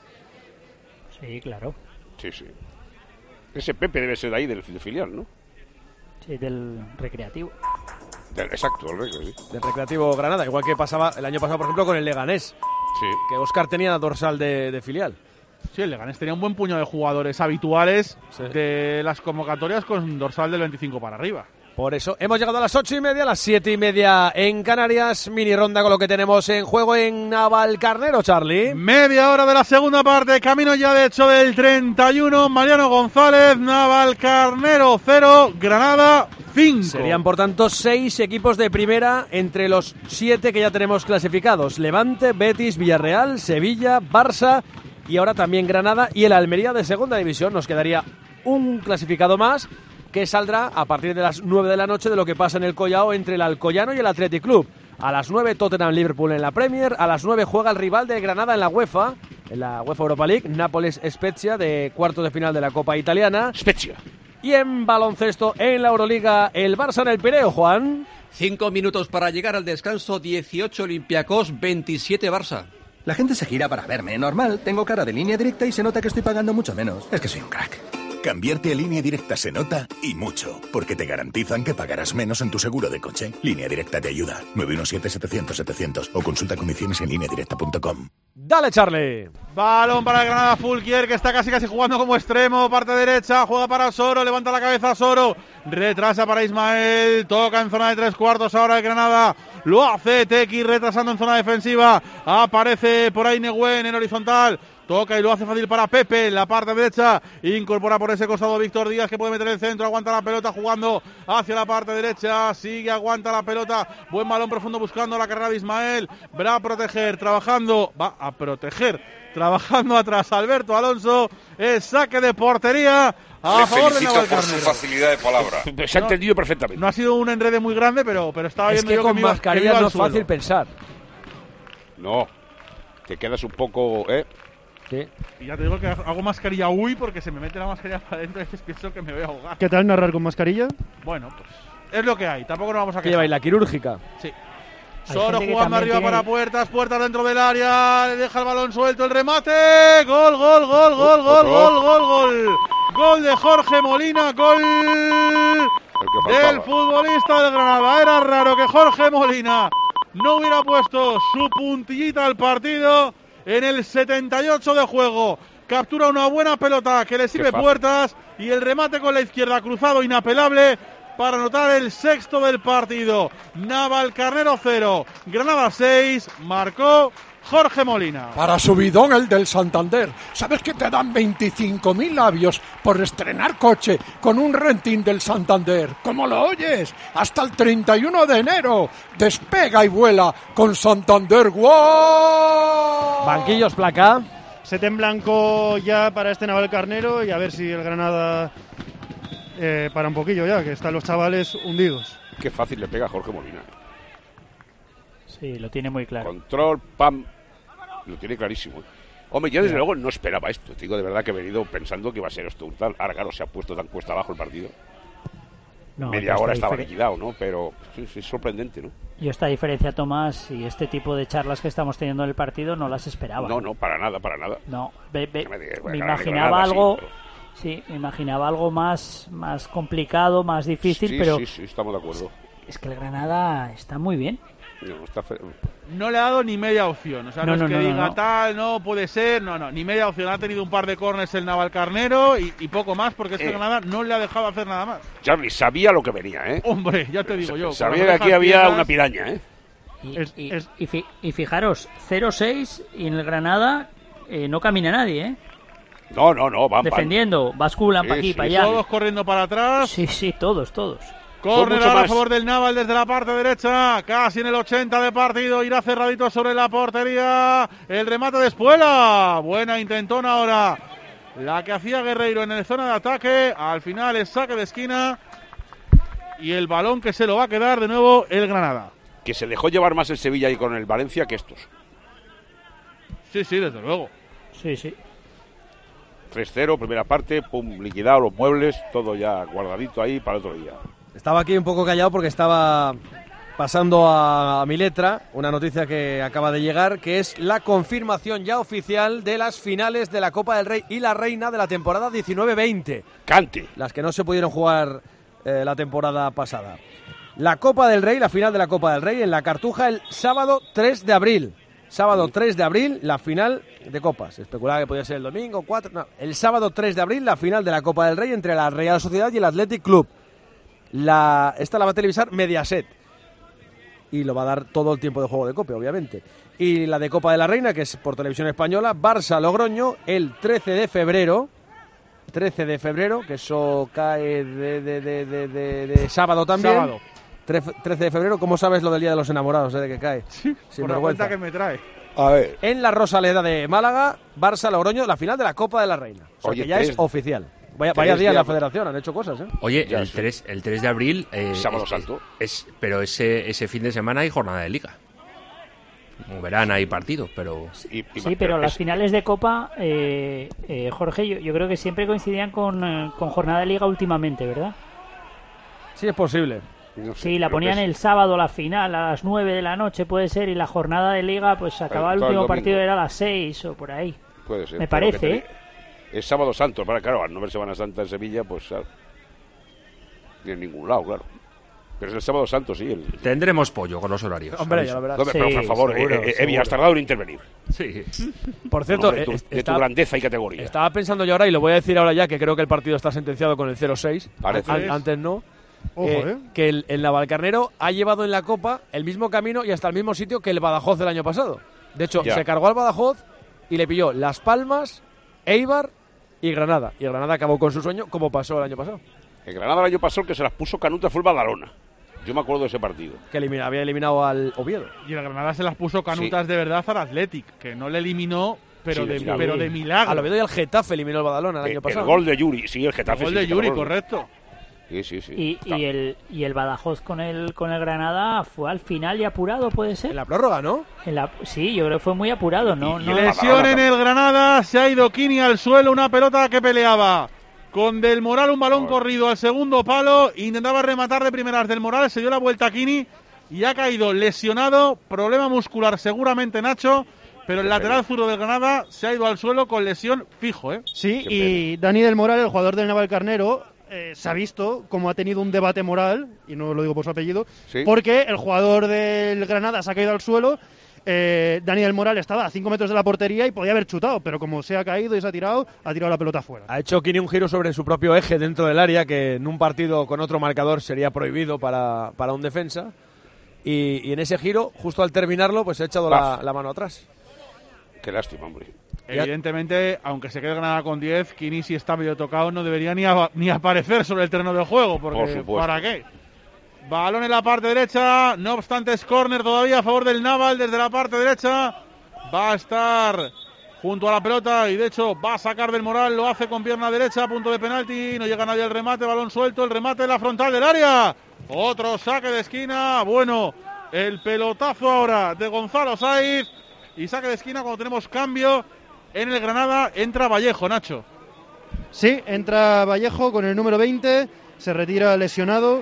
Sí, claro. Sí, sí. Ese Pepe debe ser de ahí, del, del filial, ¿no? Sí, del Recreativo. Del, exacto, del Recreativo, sí. Del Recreativo Granada, igual que pasaba el año pasado, por ejemplo, con el Leganés. Sí. Que Óscar tenía dorsal de, de filial. Sí, el Leganés tenía un buen puño de jugadores habituales sí. de las convocatorias con dorsal del veinticinco para arriba. Por eso hemos llegado a las ocho y media, a las siete y media en Canarias. Mini ronda con lo que tenemos en juego en Navalcarnero, Charlie. Media hora de la segunda parte, camino ya de hecho del treinta y uno. Mariano González, Navalcarnero cero, Granada cinco. Serían por tanto seis equipos de primera entre los siete que ya tenemos clasificados. Levante, Betis, Villarreal, Sevilla, Barça y ahora también Granada y el Almería de segunda división. Nos quedaría un clasificado más, que saldrá a partir de las nueve de la noche de lo que pasa en el Collao entre el Alcoyano y el Athletic Club. A las nueve Tottenham-Liverpool en la Premier, a las nueve juega el rival de Granada en la UEFA, en la UEFA Europa League, Nápoles-Spezia de cuartos de final de la Copa Italiana. Spezia. Y en baloncesto en la Euroliga, el Barça en el Pireo, Juan. Cinco minutos para llegar al descanso, dieciocho Olympiacos, veintisiete Barça. La gente se gira para verme, normal, tengo cara de línea directa y se nota que estoy pagando mucho menos. Es que soy un crack. Cambiarte a Línea Directa se nota y mucho, porque te garantizan que pagarás menos en tu seguro de coche. Línea Directa te ayuda. nueve uno siete, setecientos, setecientos o consulta condiciones en línea directa punto com. Dale, Charlie. Balón para el Granada, Fulquier, que está casi casi jugando como extremo, parte derecha, juega para Soro, levanta la cabeza Soro, retrasa para Ismael, toca en zona de tres cuartos ahora el Granada, lo hace Tequi retrasando en zona defensiva, aparece por ahí Negüen en horizontal, toca y lo hace fácil para Pepe en la parte derecha, incorpora por ese costado Víctor Díaz que puede meter el centro, aguanta la pelota jugando hacia la parte derecha, sigue, aguanta la pelota, buen balón profundo buscando la carrera de Ismael, va a proteger, trabajando, va a proteger, trabajando atrás Alberto Alonso, es saque de portería a Le favor de felicito por Navalcarnero. su facilidad de palabra. Se ha entendido perfectamente. No ha sido un enrede muy grande, pero, pero estaba Es viendo que yo con que me iba, mascarilla que me iba no al es suelo. fácil pensar. No, te quedas un poco, ¿eh? Sí. Y ya te digo que hago mascarilla uy porque se me mete la mascarilla para adentro y a veces pienso que me voy a ahogar. ¿Qué tal narrar con mascarilla? Bueno, pues es lo que hay, tampoco nos vamos a ¿Qué quejar. lleváis, la quirúrgica? Sí. Hay Soro gente que jugando también arriba tiene- para Puertas, Puertas dentro del área, le deja el balón suelto, el remate, gol, gol, gol, gol, gol, gol, gol, gol, gol de Jorge Molina, gol del futbolista del Granada. Era raro que Jorge Molina no hubiera puesto su puntillita al partido en el setenta y ocho de juego. Captura una buena pelota que le sirve fácil. Puertas y el remate con la izquierda cruzado inapelable para anotar el sexto del partido. Navalcarnero cero, Granada seis, marcó Jorge Molina. Para subidón el del Santander. ¿Sabes que te dan veinticinco mil labios por estrenar coche con un renting del Santander? ¿Cómo lo oyes? Hasta el treinta y uno de enero. Despega y vuela con Santander. ¡Wow! Banquillos, placa. Sete en blanco ya para este Navalcarnero y a ver si el Granada eh, para un poquillo ya, que están los chavales hundidos. Qué fácil le pega a Jorge Molina. Sí, lo tiene muy claro. Control, pam, lo tiene clarísimo. Hombre, yo desde luego no esperaba esto. Te digo de verdad que he venido pensando que iba a ser esto un tal. Ahora claro, se ha puesto tan cuesta abajo el partido. No, Media hora estaba diferen... liquidado, ¿no? Pero sí, sí, es sorprendente, ¿no? Yo esta diferencia, Tomás, y este tipo de charlas que estamos teniendo en el partido no las esperaba. No, no, para nada, para nada. No, ve, ve, me, diga, me imaginaba nada, algo... Sí, pero... sí, me imaginaba algo más, más complicado, más difícil, sí, pero... Sí, sí, estamos de acuerdo. Es, es que el Granada está muy bien. No, está fe... no le ha dado ni media opción, o sea, no, no es no, que no, diga no. tal, no, puede ser, no, no, ni media opción. Ha tenido un par de corners el Navalcarnero y, y poco más, porque este eh. Granada no le ha dejado hacer nada más. Charlie, sabía lo que venía, ¿eh? Hombre, ya te digo yo. Sabía que aquí había piedras... una piraña, ¿eh? Y, es, y, es... y, fi, y fijaros, cero seis y en el Granada eh, no camina nadie, ¿eh? No, no, no, van, defendiendo, van. basculan sí, para aquí, sí, para allá. Todos corriendo para atrás. Sí, sí, todos, todos. Córner ahora a favor del Naval desde la parte derecha, casi en el ochenta de partido, irá cerradito sobre la portería, el remate de Espuela, buena intentona ahora, la que hacía Guerreiro en la zona de ataque, al final es saque de esquina y el balón que se lo va a quedar de nuevo el Granada. Que se dejó llevar más el Sevilla y con el Valencia que estos. Sí, sí, desde luego. Sí, sí. tres cero, primera parte, pum, liquidado los muebles, todo ya guardadito ahí para otro día. Estaba aquí un poco callado porque estaba pasando a, a mi letra una noticia que acaba de llegar, que es la confirmación ya oficial de las finales de la Copa del Rey y la Reina de la temporada diecinueve veinte. ¡Cante! Las que no se pudieron jugar eh, la temporada pasada. La Copa del Rey, la final de la Copa del Rey en la Cartuja el sábado tres de abril. Sábado tres de abril, la final de Copas. Se especulaba que podía ser el domingo, cuatro... No, el sábado tres de abril, la final de la Copa del Rey entre la Real Sociedad y el Athletic Club. La, esta la va a televisar Mediaset y lo va a dar todo el tiempo de juego de Copa, obviamente. Y la de Copa de la Reina, que es por televisión española, Barça-Logroño, el trece de febrero. trece de febrero, que eso cae de, de, de, de, de, de sábado también. Sábado. trece de febrero, ¿cómo sabes lo del Día de los Enamorados, eh, de que cae? Sí, sin por la cuenta que me trae. A ver. En la Rosaleda de Málaga, Barça-Logroño, la final de la Copa de la Reina. O sea, Oye, que ya tres... es oficial. Vaya, vaya día en la federación, han hecho cosas, ¿eh? Oye, ya, el, sí. tres, el tres de abril... Eh, Sábado es, Santo. Es, pero ese, ese fin de semana hay jornada de Liga. Como verán, hay partidos, pero... Sí, y, y, sí pero es... las finales de Copa, eh, eh, Jorge, yo, yo creo que siempre coincidían con, eh, con jornada de Liga últimamente, ¿verdad? Sí, es posible. No sé, sí, la ponían es... el sábado la final a las nueve de la noche, puede ser, y la jornada de Liga, pues acababa el último el partido, era a las seis o por ahí. Puede ser. Me parece, ¿eh? Es sábado santo, para claro, al no ver Semana Santa en Sevilla, pues claro, ni en ningún lado, claro. Pero es el sábado santo, sí. El... Tendremos pollo con los horarios. Hombre, ya lo verás. No, pero sí, por favor, seguro, eh, eh, Evi, has tardado en intervenir. Sí. Por cierto, de tu, est- de estaba, tu grandeza y categoría. Estaba pensando yo ahora, y lo voy a decir ahora ya, que creo que el partido está sentenciado con el cero seis. Parece. An- antes no. Ojo, eh, eh. Que el, el Navalcarnero ha llevado en la Copa el mismo camino y hasta el mismo sitio que el Badajoz del año pasado. De hecho, ya. se cargó al Badajoz y le pilló Las Palmas, Eibar y Granada. Y Granada acabó con su sueño, como pasó el año pasado. El Granada el año pasado, que se las puso Canuta, fue el Badalona. Yo me acuerdo de ese partido. Que elimina, había eliminado al Oviedo. Y el Granada se las puso Canutas sí. de verdad al Athletic, que no le eliminó, pero, sí, de, sí, pero de milagro. Al Oviedo y al Getafe eliminó el Badalona el, el año pasado. El gol de Yuri, sí, el Getafe. El gol sí, de Yuri, gol. correcto. Sí, sí, sí. Y, y, el, y el Badajoz con el con el Granada fue al final y apurado, ¿puede ser? En la prórroga, ¿no? En la, sí, yo creo que fue muy apurado, ¿no? Y, no y lesión en el Granada, se ha ido Kini al suelo, una pelota que peleaba con Del Moral, un balón oh. corrido al segundo palo, intentaba rematar de primeras Del Moral, se dio la vuelta a Kini y ha caído lesionado, problema muscular seguramente, Nacho, pero el Qué lateral zurdo del Granada se ha ido al suelo con lesión fijo, ¿eh? Sí, Qué y pena. Dani Del Moral, el jugador del Navalcarnero, Eh, se ha visto como ha tenido un debate moral, y no lo digo por su apellido, ¿sí? Porque el jugador del Granada se ha caído al suelo, eh, Daniel Moral estaba a cinco metros de la portería y podía haber chutado, pero como se ha caído y se ha tirado, ha tirado la pelota afuera. Ha hecho Kini un giro sobre su propio eje dentro del área, que en un partido con otro marcador sería prohibido para, para un defensa, y, y en ese giro, justo al terminarlo, pues ha echado la, la mano atrás. Qué lástima, hombre. Evidentemente, aunque se quede Granada con diez, Kini, si está medio tocado, no debería ni, a, ni aparecer sobre el terreno de juego, porque Por ¿para qué? Balón en la parte derecha, no obstante es córner todavía a favor del Naval desde la parte derecha. Va a estar junto a la pelota y de hecho va a sacar Del Moral, lo hace con pierna derecha, punto de penalti, no llega nadie al remate, balón suelto, el remate en la frontal del área. Otro saque de esquina, bueno, El pelotazo ahora de Gonzalo Saiz. Y saque de esquina cuando tenemos cambio en el Granada. Entra Vallejo, Nacho. Sí, entra Vallejo con el número veinte. Se retira lesionado.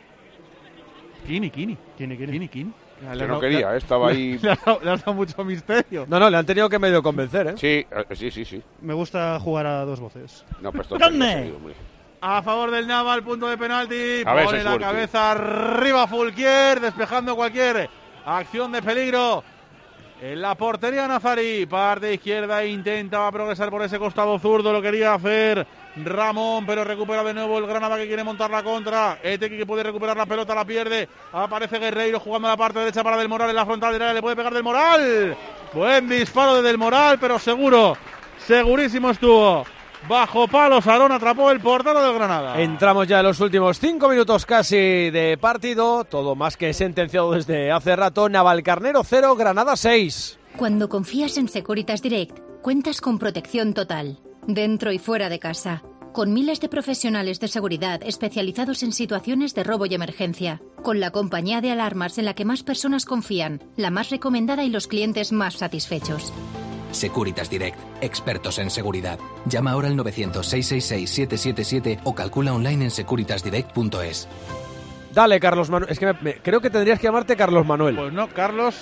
Kini, Kini. Kini, Kini. Kini, Kini. Que no quería, le, estaba ahí. Le, le, ha dado, le ha dado mucho misterio. No, no, le han tenido que medio convencer, ¿eh? Sí, sí, sí, sí. Me gusta jugar a dos voces. No, pues esto a favor del Naval, punto de penalti. A ver, pone la suerte. Cabeza arriba Fulquier, despejando cualquier acción de peligro. En la portería Nazarí, parte izquierda, intentaba progresar por ese costado zurdo, lo quería hacer Ramón, pero recupera de nuevo el Granada que quiere montar la contra. Etequi que puede recuperar la pelota, la pierde. Aparece Guerreiro jugando a la parte derecha para Del Moral en la frontal del área, le puede pegar Del Moral. Buen disparo de Del Moral, pero seguro, segurísimo estuvo. Bajo palos, Aarón atrapó el portero del Granada. Entramos ya en los últimos cinco minutos casi de partido. Todo más que sentenciado desde hace rato. Navalcarnero cero, Granada seis. Cuando confías en Securitas Direct, cuentas con protección total, dentro y fuera de casa, con miles de profesionales de seguridad especializados en situaciones de robo y emergencia, con la compañía de alarmas en la que más personas confían, la más recomendada y los clientes más satisfechos. Securitas Direct, expertos en seguridad. Llama ahora al novecientos, seiscientos sesenta y seis, setecientos setenta y siete o calcula online en securitas direct punto es. Dale, Carlos Manuel. Es que me, me, creo que tendrías que llamarte Carlos Manuel. Pues no, Carlos.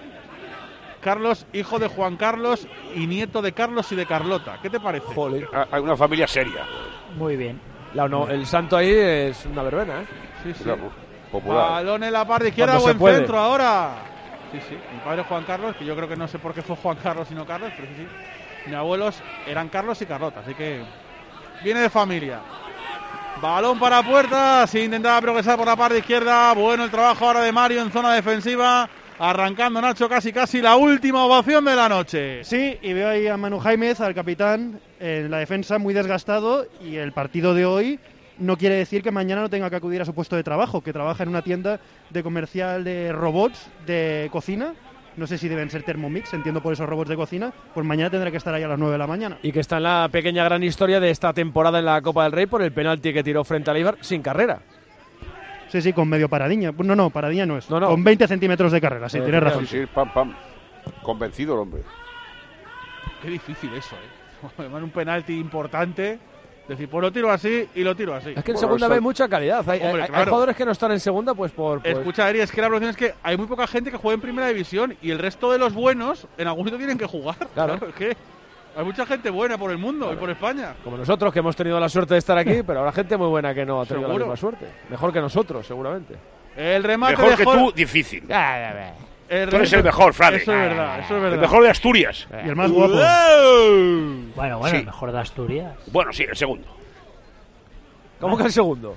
Carlos, hijo de Juan Carlos y nieto de Carlos y de Carlota. ¿Qué te parece? Joder. Hay una familia seria. Muy bien. La, no, el santo ahí es una verbena, ¿eh? Sí, sí. Claro, popular. Balón en la parte izquierda, buen centro ahora. Sí, sí, mi padre Juan Carlos, que yo creo que no sé por qué fue Juan Carlos y no Carlos, pero sí, sí. Mis abuelos eran Carlos y Carlota, así que viene de familia. Balón para puerta, se intentaba progresar por la parte izquierda. Bueno el trabajo ahora de Mario en zona defensiva. Arrancando Nacho casi casi la última ovación de la noche. Sí, y veo ahí a Manu Jaimez, al capitán, en la defensa muy desgastado. Y el partido de hoy no quiere decir que mañana no tenga que acudir a su puesto de trabajo, que trabaja en una tienda de comercial de robots de cocina. No sé si deben ser Thermomix, entiendo por esos robots de cocina. Pues mañana tendrá que estar ahí a las nueve de la mañana. Y que está en la pequeña gran historia de esta temporada en la Copa del Rey por el penalti que tiró frente al Eibar sin carrera. Sí, sí, con medio paradiña. No, no, paradiña no es. No, no. Con veinte centímetros de carrera, sí, tienes razón. Sí, sí, pam, pam. Convencido el hombre. Qué difícil eso, ¿eh? Además, un penalti importante. Decir, pues lo tiro así y lo tiro así. Es que en bueno, segunda eso... ve mucha calidad. Hay, Hombre, hay, claro. hay jugadores que no están en segunda, pues por. Pues... Escucha, Eri, es que la verdad es que hay muy poca gente que juega en primera división y el resto de los buenos en algún sitio tienen que jugar. Claro. claro es que hay mucha gente buena por el mundo claro. y por España. Como nosotros, que hemos tenido la suerte de estar aquí, pero habrá gente muy buena que no ha tenido ¿Seguro? la misma suerte. Mejor que nosotros, seguramente. El remate mejor de que Jorge... tú, difícil. Ya, ya, ya. El tú eres el mejor, Fran. Eso es verdad, eso es verdad. El mejor de Asturias. Y el más guapo. Bueno, bueno, sí. El mejor de Asturias. Bueno, sí, el segundo. ¿Cómo que el segundo?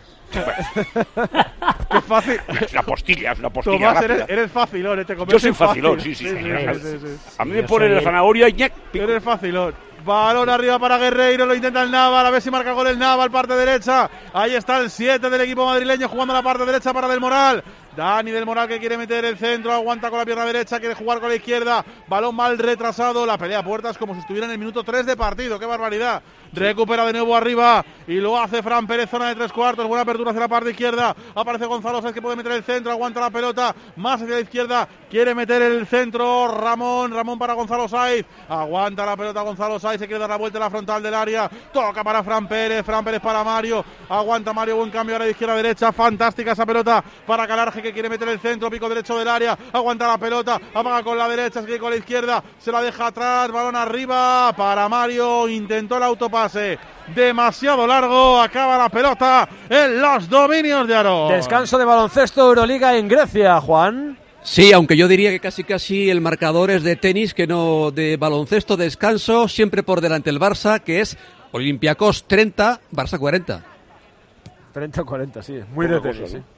Qué fácil. Es una postilla, es una postilla Tomás, rápida. Eres, eres facilón, te Yo soy facilón, fácil. sí, sí. sí, sí, sí, sí, sí, sí. A mí me ponen la zanahoria y ñac. Eres facilón. Balón arriba para Guerreiro, lo intenta el Naval, a ver si marca gol el Naval, parte derecha. Ahí está el siete del equipo madrileño jugando a la parte derecha para Del Moral. Dani Del Moral que quiere meter el centro, aguanta con la pierna derecha, quiere jugar con la izquierda. Balón mal retrasado, la pelea a puertas como si estuviera en el minuto tres de partido. ¡Qué barbaridad! Recupera de nuevo arriba y lo hace Fran Pérez, zona de tres cuartos. Buena apertura hacia la parte izquierda. Aparece Gonzalo Sáenz que puede meter el centro, aguanta la pelota más hacia la izquierda. Quiere meter el centro Ramón, Ramón para Gonzalo Sáenz. Aguanta la pelota Gonzalo Sáenz, se quiere dar la vuelta a la frontal del área. Toca para Fran Pérez, Fran Pérez para Mario. Aguanta Mario, buen cambio ahora de izquierda a derecha. Fantástica esa pelota para Calarge que quiere meter el centro, pico derecho del área. Aguanta la pelota, apaga con la derecha, sigue con la izquierda. Se la deja atrás, balón arriba para Mario. Intentó el autopase. Demasiado largo, acaba la pelota en los dominios de Aarón. Descanso de baloncesto Euroliga en Grecia, Juan. Sí, aunque yo diría que casi casi el marcador es de tenis que no de baloncesto. Descanso, siempre por delante el Barça, que es Olympiacos treinta, Barça cuarenta. treinta cuarenta, sí, muy de tenis, sí.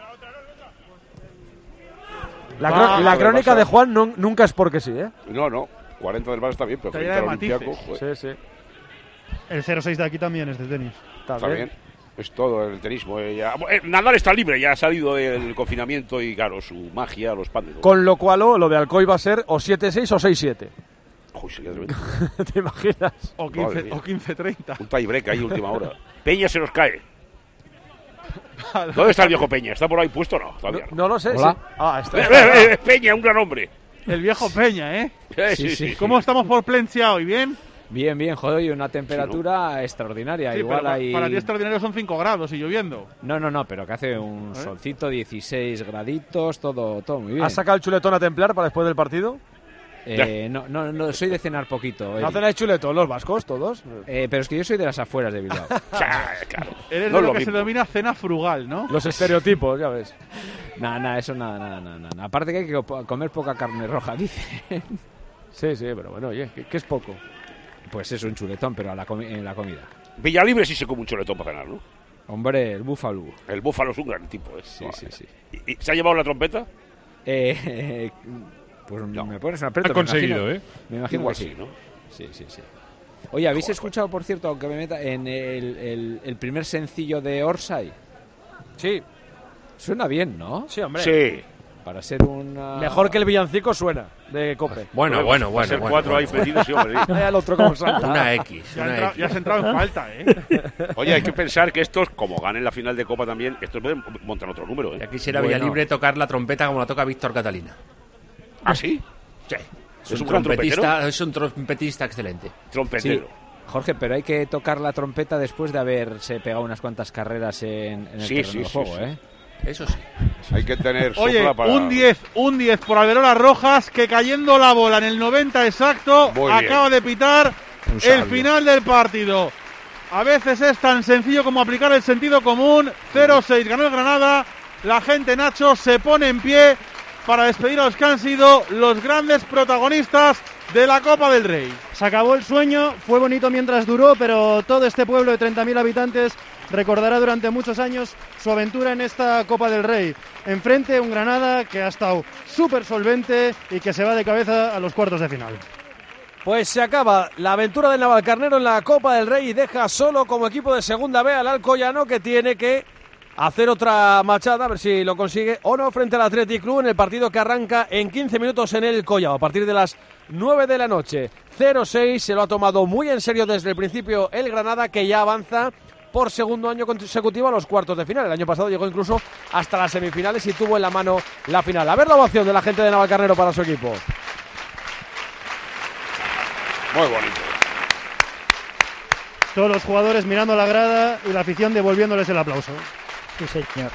La, Ah, cro- la crónica Barça. de Juan no- nunca es porque sí, ¿eh? No, no. cuarenta del Barça está bien, pero Está frente llena al de Olympiacos, matices. joder, Sí, sí. El cero seis de aquí también es de tenis. está bien. Es todo el tenismo. eh, ya. Eh, Nadal está libre, ya ha salido del confinamiento y, claro, su magia, los pándelos. Con lo cual o, lo de Alcoy va a ser o siete seis o seis siete. Uy, sería tremendo. ¿Te imaginas? O Madre quince, mía. o quince treinta. Un tiebreak ahí última hora. Peña se nos cae. ¿Dónde está el viejo Peña? ¿Está por ahí puesto o no? Todavía no. No lo sé. Hola. Sí. Ah, está. Eh, eh, eh, Peña, un gran hombre. El viejo Peña, ¿eh? Sí, sí, sí. ¿Cómo estamos por Plencia hoy? ¿Bien? Bien, bien, joder, y una temperatura sí, ¿no? extraordinaria. Sí, Igual pero hay... para ti extraordinario son cinco grados y lloviendo. No, no, no, pero que hace un ¿Eh? solcito, dieciséis graditos, todo, todo muy bien. ¿Has sacado el chuletón a templar para después del partido? Eh, no, no, no, soy de cenar poquito. ¿No cenáis chuletón los vascos todos? Eh, pero es que yo soy de las afueras de Bilbao. Claro. Eres no de lo, lo que mismo. Se denomina cena frugal, ¿no? Los estereotipos, ya ves. Nada, nada, eso nada, nada, nada, nada. Aparte que hay que comer poca carne roja, dicen. Sí, sí, pero bueno, oye, ¿qué, qué es poco? Pues es un chuletón, pero a la en la comida. Villalibre sí se come un chuletón para cenar, ¿no? Hombre, el búfalo. El búfalo es un gran tipo, ¿eh? Sí, sí, sí. ¿Y, y se ha llevado la trompeta? Eh... eh Pues no. Me pones un aprieto. Ha conseguido, me imagino, ¿eh? Me imagino Igual que sí, sí, ¿no? Sí, sí, sí. Oye, ¿habéis Joder, escuchado, por cierto, aunque me meta, en el, el, el primer sencillo de Orsay? Sí. Suena bien, ¿no? Sí, hombre. Sí. Para ser una... Mejor que el villancico suena, de Cope. Bueno, bueno, bueno. Ser bueno, cuatro bueno, ahí metidos, sí, hombre. Vaya el otro como salta. Una X. Ya, una entra, X. ya has entrado en falta, ¿eh? Oye, hay que pensar que estos, como ganen la final de Copa también, estos pueden montar otro número, ¿eh? Ya quisiera Bueno. Villalibre tocar la trompeta como la toca Víctor Catalina. ¿Ah, sí? Sí. ¿Es, ¿Es un, un trompetista, es un trompetista excelente. Trompetero. Sí. Jorge, pero hay que tocar la trompeta después de haberse pegado unas cuantas carreras en, en el sí, terreno sí, de sí, juego, sí. ¿eh? Eso sí. Hay que tener Oye, sopla para... un diez, un diez por Alberola Rojas, que cayendo la bola en el noventa exacto, Muy acaba bien. de pitar el final del partido. A veces es tan sencillo como aplicar el sentido común. cero seis ganó el Granada. La gente, Nacho, se pone en pie para despedir a los que han sido los grandes protagonistas de la Copa del Rey. Se acabó el sueño, fue bonito mientras duró, pero todo este pueblo de treinta mil habitantes recordará durante muchos años su aventura en esta Copa del Rey. Enfrente un Granada que ha estado súper solvente y que se va de cabeza a los cuartos de final. Pues se acaba la aventura del Navalcarnero en la Copa del Rey y deja solo como equipo de segunda B al Alcoyano, que tiene que hacer otra machada, a ver si lo consigue o no, frente al Athletic Club en el partido que arranca en quince minutos en el Collao, a partir de las nueve de la noche. cero seis, se lo ha tomado muy en serio desde el principio el Granada, que ya avanza por segundo año consecutivo a los cuartos de final. El año pasado llegó incluso hasta las semifinales y tuvo en la mano la final. A ver la ovación de la gente de Navalcarnero para su equipo. Muy bonito. Todos los jugadores mirando a la grada y la afición devolviéndoles el aplauso. Sí, señor.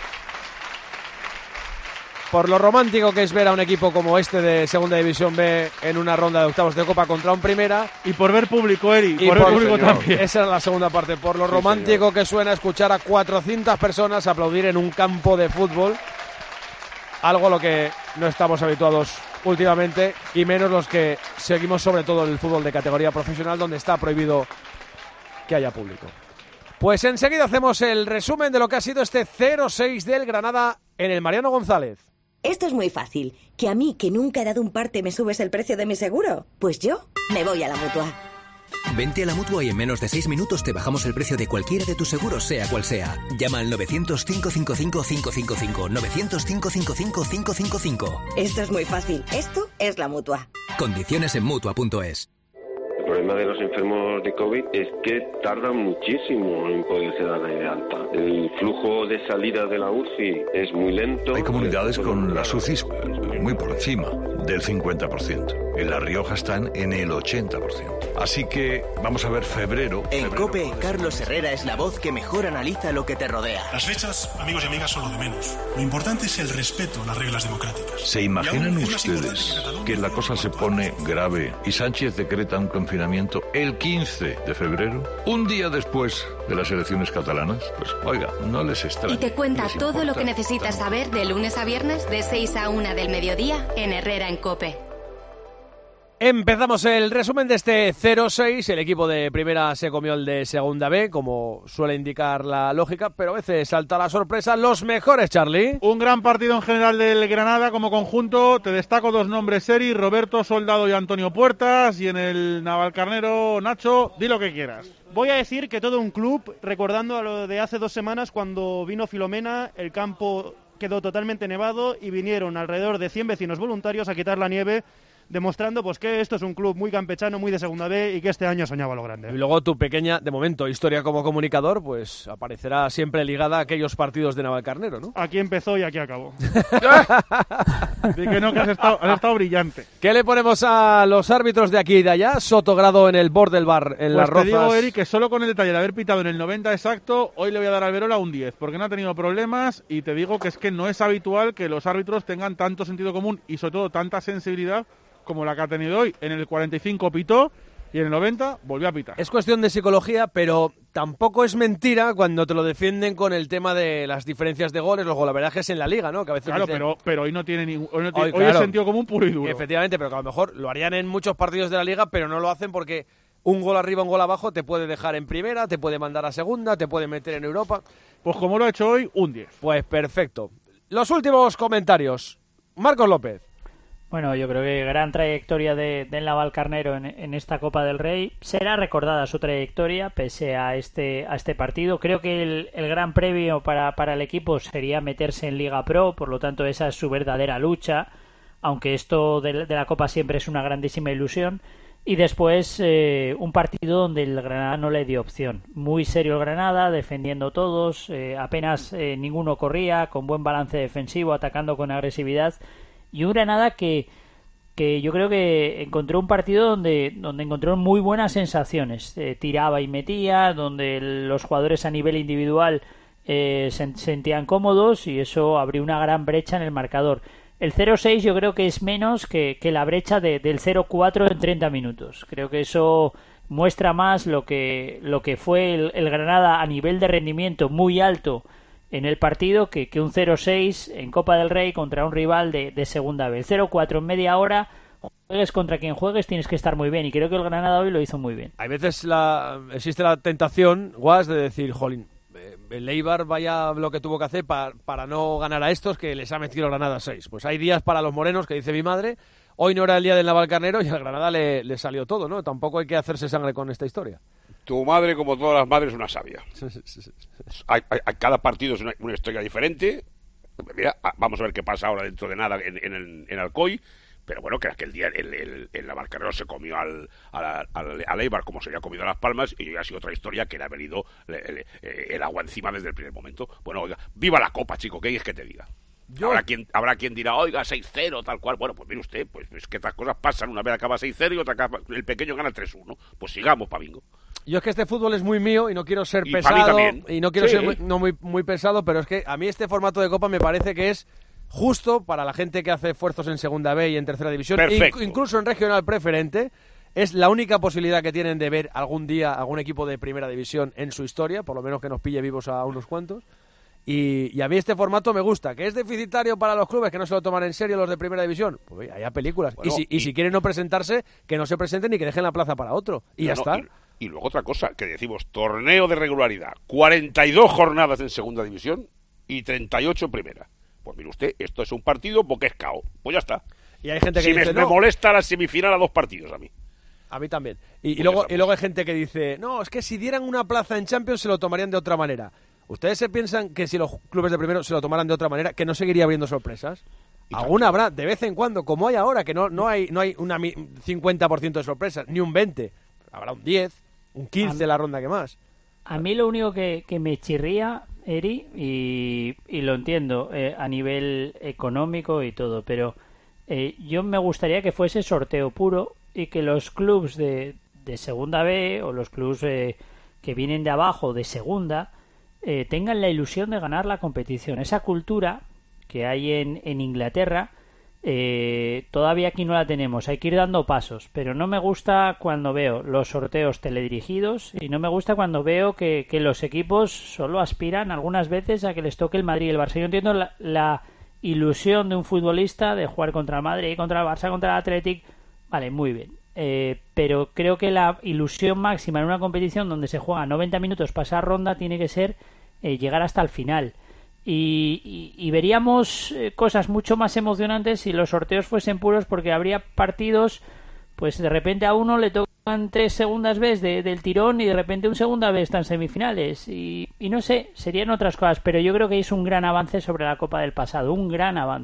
Por lo romántico que es ver a un equipo como este de Segunda División B en una ronda de octavos de Copa contra un Primera. Y por ver público, Eri, y por, por ver público señor. también. Esa es la segunda parte. Por lo sí, romántico señor. que suena escuchar a cuatrocientas personas aplaudir en un campo de fútbol. Algo a lo que no estamos habituados últimamente, y menos los que seguimos sobre todo el fútbol de categoría profesional, donde está prohibido que haya público. Pues enseguida hacemos el resumen de lo que ha sido este cero seis del Granada en el Mariano González. Esto es muy fácil. ¿Que a mí, que nunca he dado un parte, me subes el precio de mi seguro? Pues yo me voy a la Mutua. Vente a la Mutua y en menos de seis minutos te bajamos el precio de cualquiera de tus seguros, sea cual sea. Llama al novecientos, cinco cinco cinco, cinco cinco cinco. novecientos, cinco cinco cinco, cinco cinco cinco. Esto es muy fácil. Esto es la Mutua. Condiciones en Mutua punto es. El problema de los enfermos de COVID es que tardan muchísimo en poderse dar de alta. El flujo de salida de la U C I es muy lento. Hay comunidades con las U C Is muy por encima del cincuenta por ciento. En La Rioja están en el ochenta por ciento. Así que vamos a ver febrero. En febrero. COPE, Carlos Herrera es la voz que mejor analiza lo que te rodea. Las fechas, amigos y amigas, son lo de menos. Lo importante es el respeto a las reglas democráticas. ¿Se imaginan ustedes que la cosa se pone grave y Sánchez decreta un confinamiento el quince de febrero? Un día después de las elecciones catalanas. Pues oiga, no les extraña. Y te cuenta todo lo que necesitas saber de lunes a viernes de seis a una del mediodía en Herrera en COPE. Empezamos el resumen de este cero seis. El equipo de primera se comió el de segunda B, como suele indicar la lógica, pero a veces salta la sorpresa. Los mejores, Charlie. Un gran partido en general del Granada como conjunto. Te destaco dos nombres, Eri, Roberto Soldado y Antonio Puertas. Y en el Navalcarnero, Nacho, di lo que quieras. Voy a decir que todo un club, recordando a lo de hace dos semanas cuando vino Filomena, el campo quedó totalmente nevado y vinieron alrededor de cien vecinos voluntarios a quitar la nieve demostrando pues que esto es un club muy campechano, muy de segunda B y que este año soñaba lo grande. Y luego tu pequeña, de momento, historia como comunicador, pues aparecerá siempre ligada a aquellos partidos de Navalcarnero, ¿no? Aquí empezó y aquí acabó. Di que no, que has estado, has estado brillante. ¿Qué le ponemos a los árbitros de aquí y de allá? Sotogrado en el borde del bar, en pues Las Rozas. Te digo, Eric, que solo con el detalle de haber pitado en el noventa exacto, hoy le voy a dar al Verola un diez, porque no ha tenido problemas, y te digo que es que no es habitual que los árbitros tengan tanto sentido común y sobre todo tanta sensibilidad como la que ha tenido hoy. En el cuarenta y cinco pitó y en el noventa volvió a pitar. Es cuestión de psicología, pero tampoco es mentira cuando te lo defienden con el tema de las diferencias de goles, los golaverajes en la liga, ¿no? Que a veces claro, dicen... pero, pero hoy no tiene ningún... Hoy, no tiene, hoy, hoy claro, es sentido común puro y duro. Efectivamente, pero que a lo mejor lo harían en muchos partidos de la liga, pero no lo hacen porque un gol arriba, un gol abajo te puede dejar en primera, te puede mandar a segunda, te puede meter en Europa. Pues como lo ha hecho hoy, un diez. Pues perfecto. Los últimos comentarios. Marcos López. Bueno, yo creo que gran trayectoria de, de Navalcarnero en, en esta Copa del Rey. Será recordada su trayectoria pese a este a este partido. Creo que el, el gran premio para, para el equipo sería meterse en Liga Pro, por lo tanto esa es su verdadera lucha, aunque esto de, de la Copa siempre es una grandísima ilusión. Y después eh, un partido donde el Granada no le dio opción. Muy serio el Granada, defendiendo todos, eh, apenas eh, ninguno corría, con buen balance defensivo, atacando con agresividad. Y un Granada que, que yo creo que encontró un partido donde, donde encontró muy buenas sensaciones. Eh, tiraba y metía, donde el, los jugadores a nivel individual eh, se sentían cómodos y eso abrió una gran brecha en el marcador. El cero seis yo creo que es menos que, que la brecha de, del cero cuatro en treinta minutos. Creo que eso muestra más lo que, lo que fue el, el Granada a nivel de rendimiento muy alto en el partido que, que un cero seis en Copa del Rey contra un rival de, de segunda B. El cero cuatro en media hora, juegues contra quien juegues, tienes que estar muy bien y creo que el Granada hoy lo hizo muy bien. Hay veces la, existe la tentación, Guas, de decir, jolín, el Eibar vaya lo que tuvo que hacer para, para no ganar a estos que les ha metido el Granada seis. Pues hay días para los morenos, que dice mi madre, hoy no era el día del Navalcarnero y al Granada le, le salió todo, ¿no? Tampoco hay que hacerse sangre con esta historia. Tu madre, como todas las madres, es una sabia. hay, hay, hay, cada partido es una, una historia diferente. Mira, vamos a ver qué pasa ahora dentro de nada en, en, el, en Alcoy. Pero bueno, que aquel día el, el, el Navalcarnero se comió al, al, al, al Eibar como se había comido a Las Palmas y ha sido otra historia que le ha venido el, el, el agua encima desde el primer momento. Bueno, oiga, viva la Copa, chico, ¿qué es que te diga? Yo... Habrá quien habrá quien dirá, oiga, seis cero, tal cual. Bueno, pues mire usted, pues es que estas cosas pasan. Una vez acaba seis cero y otra acaba, el pequeño gana tres uno. Pues sigamos, pa' bingo. Yo es que este fútbol es muy mío y no quiero ser y pesado y no quiero sí. ser muy, no muy, muy pesado, pero es que a mí este formato de Copa me parece que es justo para la gente que hace esfuerzos en Segunda B y en Tercera División, inc- incluso en Regional Preferente. Es la única posibilidad que tienen de ver algún día algún equipo de Primera División en su historia, por lo menos que nos pille vivos a unos cuantos. Y, y a mí este formato me gusta. ¿Que es deficitario para los clubes que no se lo toman en serio los de Primera División? Pues haya películas. Bueno, y, si, y, y si quieren no presentarse, que no se presenten y que dejen la plaza para otro. Y ya no, está. Y, y luego otra cosa, que decimos, torneo de regularidad. cuarenta y dos jornadas en Segunda División y treinta y ocho en Primera. Pues mire usted, esto es un partido porque es K O. Pues ya está. Y hay gente que si dice, me, no. me molesta la semifinal a dos partidos a mí. A mí también. Y, y, luego, y luego hay gente que dice, no, es que si dieran una plaza en Champions se lo tomarían de otra manera. ¿Ustedes se piensan que si los clubes de primero se lo tomaran de otra manera, que no seguiría habiendo sorpresas? Alguna habrá, de vez en cuando, como hay ahora, que no, no hay no hay una cincuenta por ciento de sorpresas, ni un veinte. Habrá un diez, un quince la ronda que más. A mí lo único que, que me chirría, Eri, y, y lo entiendo eh, a nivel económico y todo, pero eh, yo me gustaría que fuese sorteo puro y que los clubes de, de Segunda B o los clubes eh, que vienen de abajo de Segunda eh, tengan la ilusión de ganar la competición. Esa cultura que hay en, en Inglaterra eh, todavía aquí no la tenemos, hay que ir dando pasos, pero no me gusta cuando veo los sorteos teledirigidos y no me gusta cuando veo que, que los equipos solo aspiran algunas veces a que les toque el Madrid y el Barça. Yo entiendo la, la ilusión de un futbolista de jugar contra el Madrid, contra el Barça, contra el Athletic, vale, muy bien, eh, pero creo que la ilusión máxima en una competición donde se juega noventa minutos pasar ronda tiene que ser eh, llegar hasta el final. Y, y, y veríamos eh, cosas mucho más emocionantes si los sorteos fuesen puros, porque habría partidos, pues de repente a uno le tocan tres segundas vez de, del tirón y de repente un segunda vez está en semifinales y, y no sé, serían otras cosas, pero yo creo que es un gran avance sobre la Copa del pasado, un gran avance.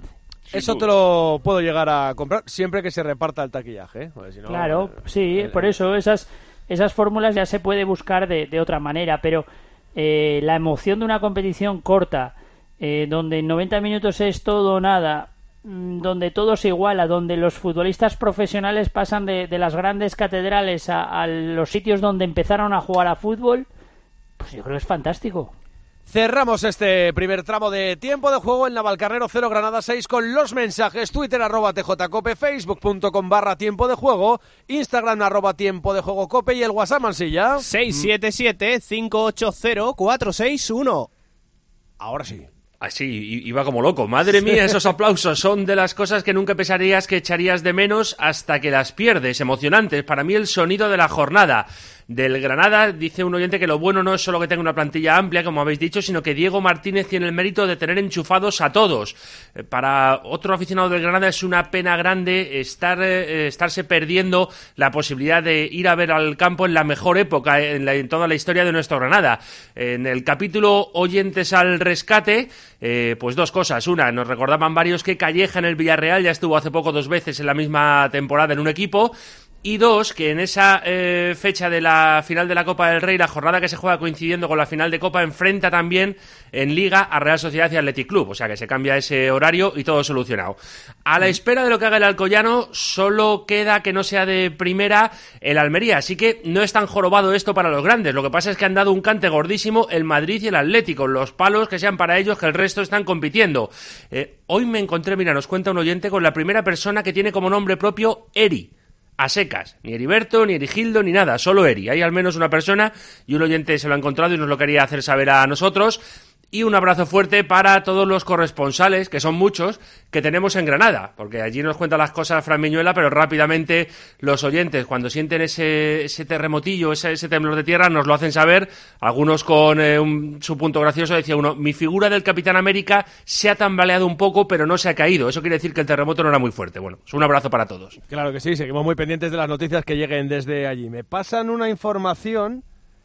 Eso te lo puedo llegar a comprar siempre que se reparta el taquillaje, ¿eh? Si no, claro, eh, sí, eh, por eso esas, esas fórmulas ya se puede buscar de, de otra manera, pero eh, la emoción de una competición corta, eh, donde en noventa minutos es todo o nada, donde todo se iguala, donde los futbolistas profesionales pasan de, de las grandes catedrales a, a los sitios donde empezaron a jugar a fútbol, pues yo creo que es fantástico. Cerramos este primer tramo de tiempo de juego en Navalcarnero cero Granada seis con los mensajes: Twitter arroba tjcope, facebook punto com barra tiempo de juego, Instagram arroba tiempo de juego cope y el WhatsApp, Mansilla seis siete siete, cinco ocho cero, cuatro seis uno. Ahora sí. Así, iba como loco. Madre mía, esos aplausos son de las cosas que nunca pensarías que echarías de menos hasta que las pierdes. Emocionantes. Para mí el sonido de la jornada del Granada. Dice un oyente que lo bueno no es solo que tenga una plantilla amplia, como habéis dicho, sino que Diego Martínez tiene el mérito de tener enchufados a todos. Para otro aficionado del Granada es una pena grande estar eh, estarse perdiendo la posibilidad de ir a ver al campo en la mejor época en, la, en toda la historia de nuestro Granada. En el capítulo Oyentes al Rescate, eh, pues dos cosas. Una, nos recordaban varios que Calleja en el Villarreal ya estuvo hace poco dos veces en la misma temporada en un equipo. Y dos, que en esa eh, fecha de la final de la Copa del Rey, la jornada que se juega coincidiendo con la final de Copa, enfrenta también en Liga a Real Sociedad y Athletic Club. O sea que se cambia ese horario y todo solucionado. A la espera de lo que haga el Alcoyano, solo queda que no sea de primera el Almería. Así que no es tan jorobado esto para los grandes. Lo que pasa es que han dado un cante gordísimo el Madrid y el Atlético. Los palos que sean para ellos, que el resto están compitiendo. Eh, hoy me encontré, mira, nos cuenta un oyente, con la primera persona que tiene como nombre propio Eri. A secas, ni Heriberto, ni Erigildo, ni nada, solo Eri. Hay al menos una persona y un oyente se lo ha encontrado y nos lo quería hacer saber a nosotros. Y un abrazo fuerte para todos los corresponsales, que son muchos, que tenemos en Granada, porque allí nos cuenta las cosas Fran Miñuela, pero rápidamente los oyentes, cuando sienten ese, ese terremotillo, ese, ese temblor de tierra, nos lo hacen saber. Algunos con eh, un, su punto gracioso, decía uno: mi figura del Capitán América se ha tambaleado un poco, pero no se ha caído. Eso quiere decir que el terremoto no era muy fuerte. Bueno, es un abrazo para todos. Claro que sí, seguimos muy pendientes de las noticias que lleguen desde allí. Me pasan una información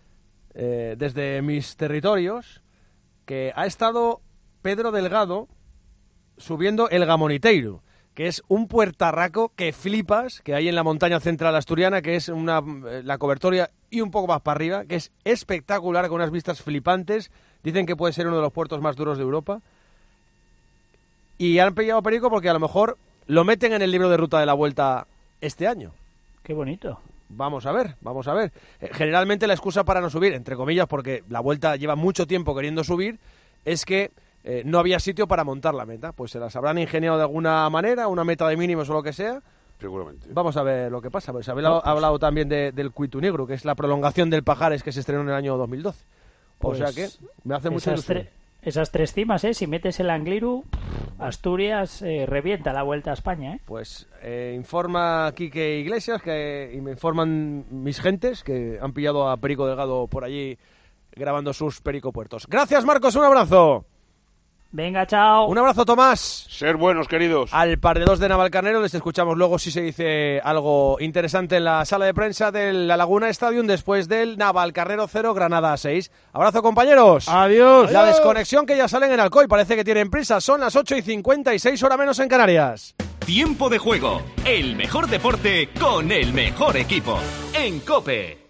eh, desde mis territorios, que ha estado Pedro Delgado subiendo el Gamoniteiro, que es un puertarraco que flipas, que hay en la montaña central asturiana, que es una la cobertoria y un poco más para arriba, que es espectacular, con unas vistas flipantes. Dicen que puede ser uno de los puertos más duros de Europa. Y han pillado perico porque a lo mejor lo meten en el libro de ruta de la Vuelta este año. Qué bonito. Vamos a ver, vamos a ver. Eh, generalmente la excusa para no subir, entre comillas, porque la Vuelta lleva mucho tiempo queriendo subir, es que eh, no había sitio para montar la meta. Pues se las habrán ingeniado de alguna manera, una meta de mínimos o lo que sea. Seguramente. Vamos a ver lo que pasa. Pues habéis no, pues... hablado también de, del Cuitu Negro, que es la prolongación del Pajares, que se estrenó en el año dos mil doce. O pues sea que me hace mucha ilusión. Tre- esas tres cimas, ¿eh? Si metes el Angliru, Asturias eh, revienta la Vuelta a España, ¿eh? Pues eh, informa Quique Iglesias, que, y me informan mis gentes, que han pillado a Perico Delgado por allí grabando sus pericopuertos. Gracias, Marcos, un abrazo. Venga, chao. Un abrazo, Tomás. Ser buenos, queridos. Al par de dos de Navalcarnero les escuchamos luego si se dice algo interesante en la sala de prensa de la Laguna Stadium después del Navalcarnero cero Granada seis. Abrazo, compañeros. Adiós. La Adiós. desconexión, que ya salen en Alcoy, parece que tienen prisa. Son las ocho y cincuenta y seis, hora menos en Canarias. Tiempo de juego, el mejor deporte con el mejor equipo. En COPE.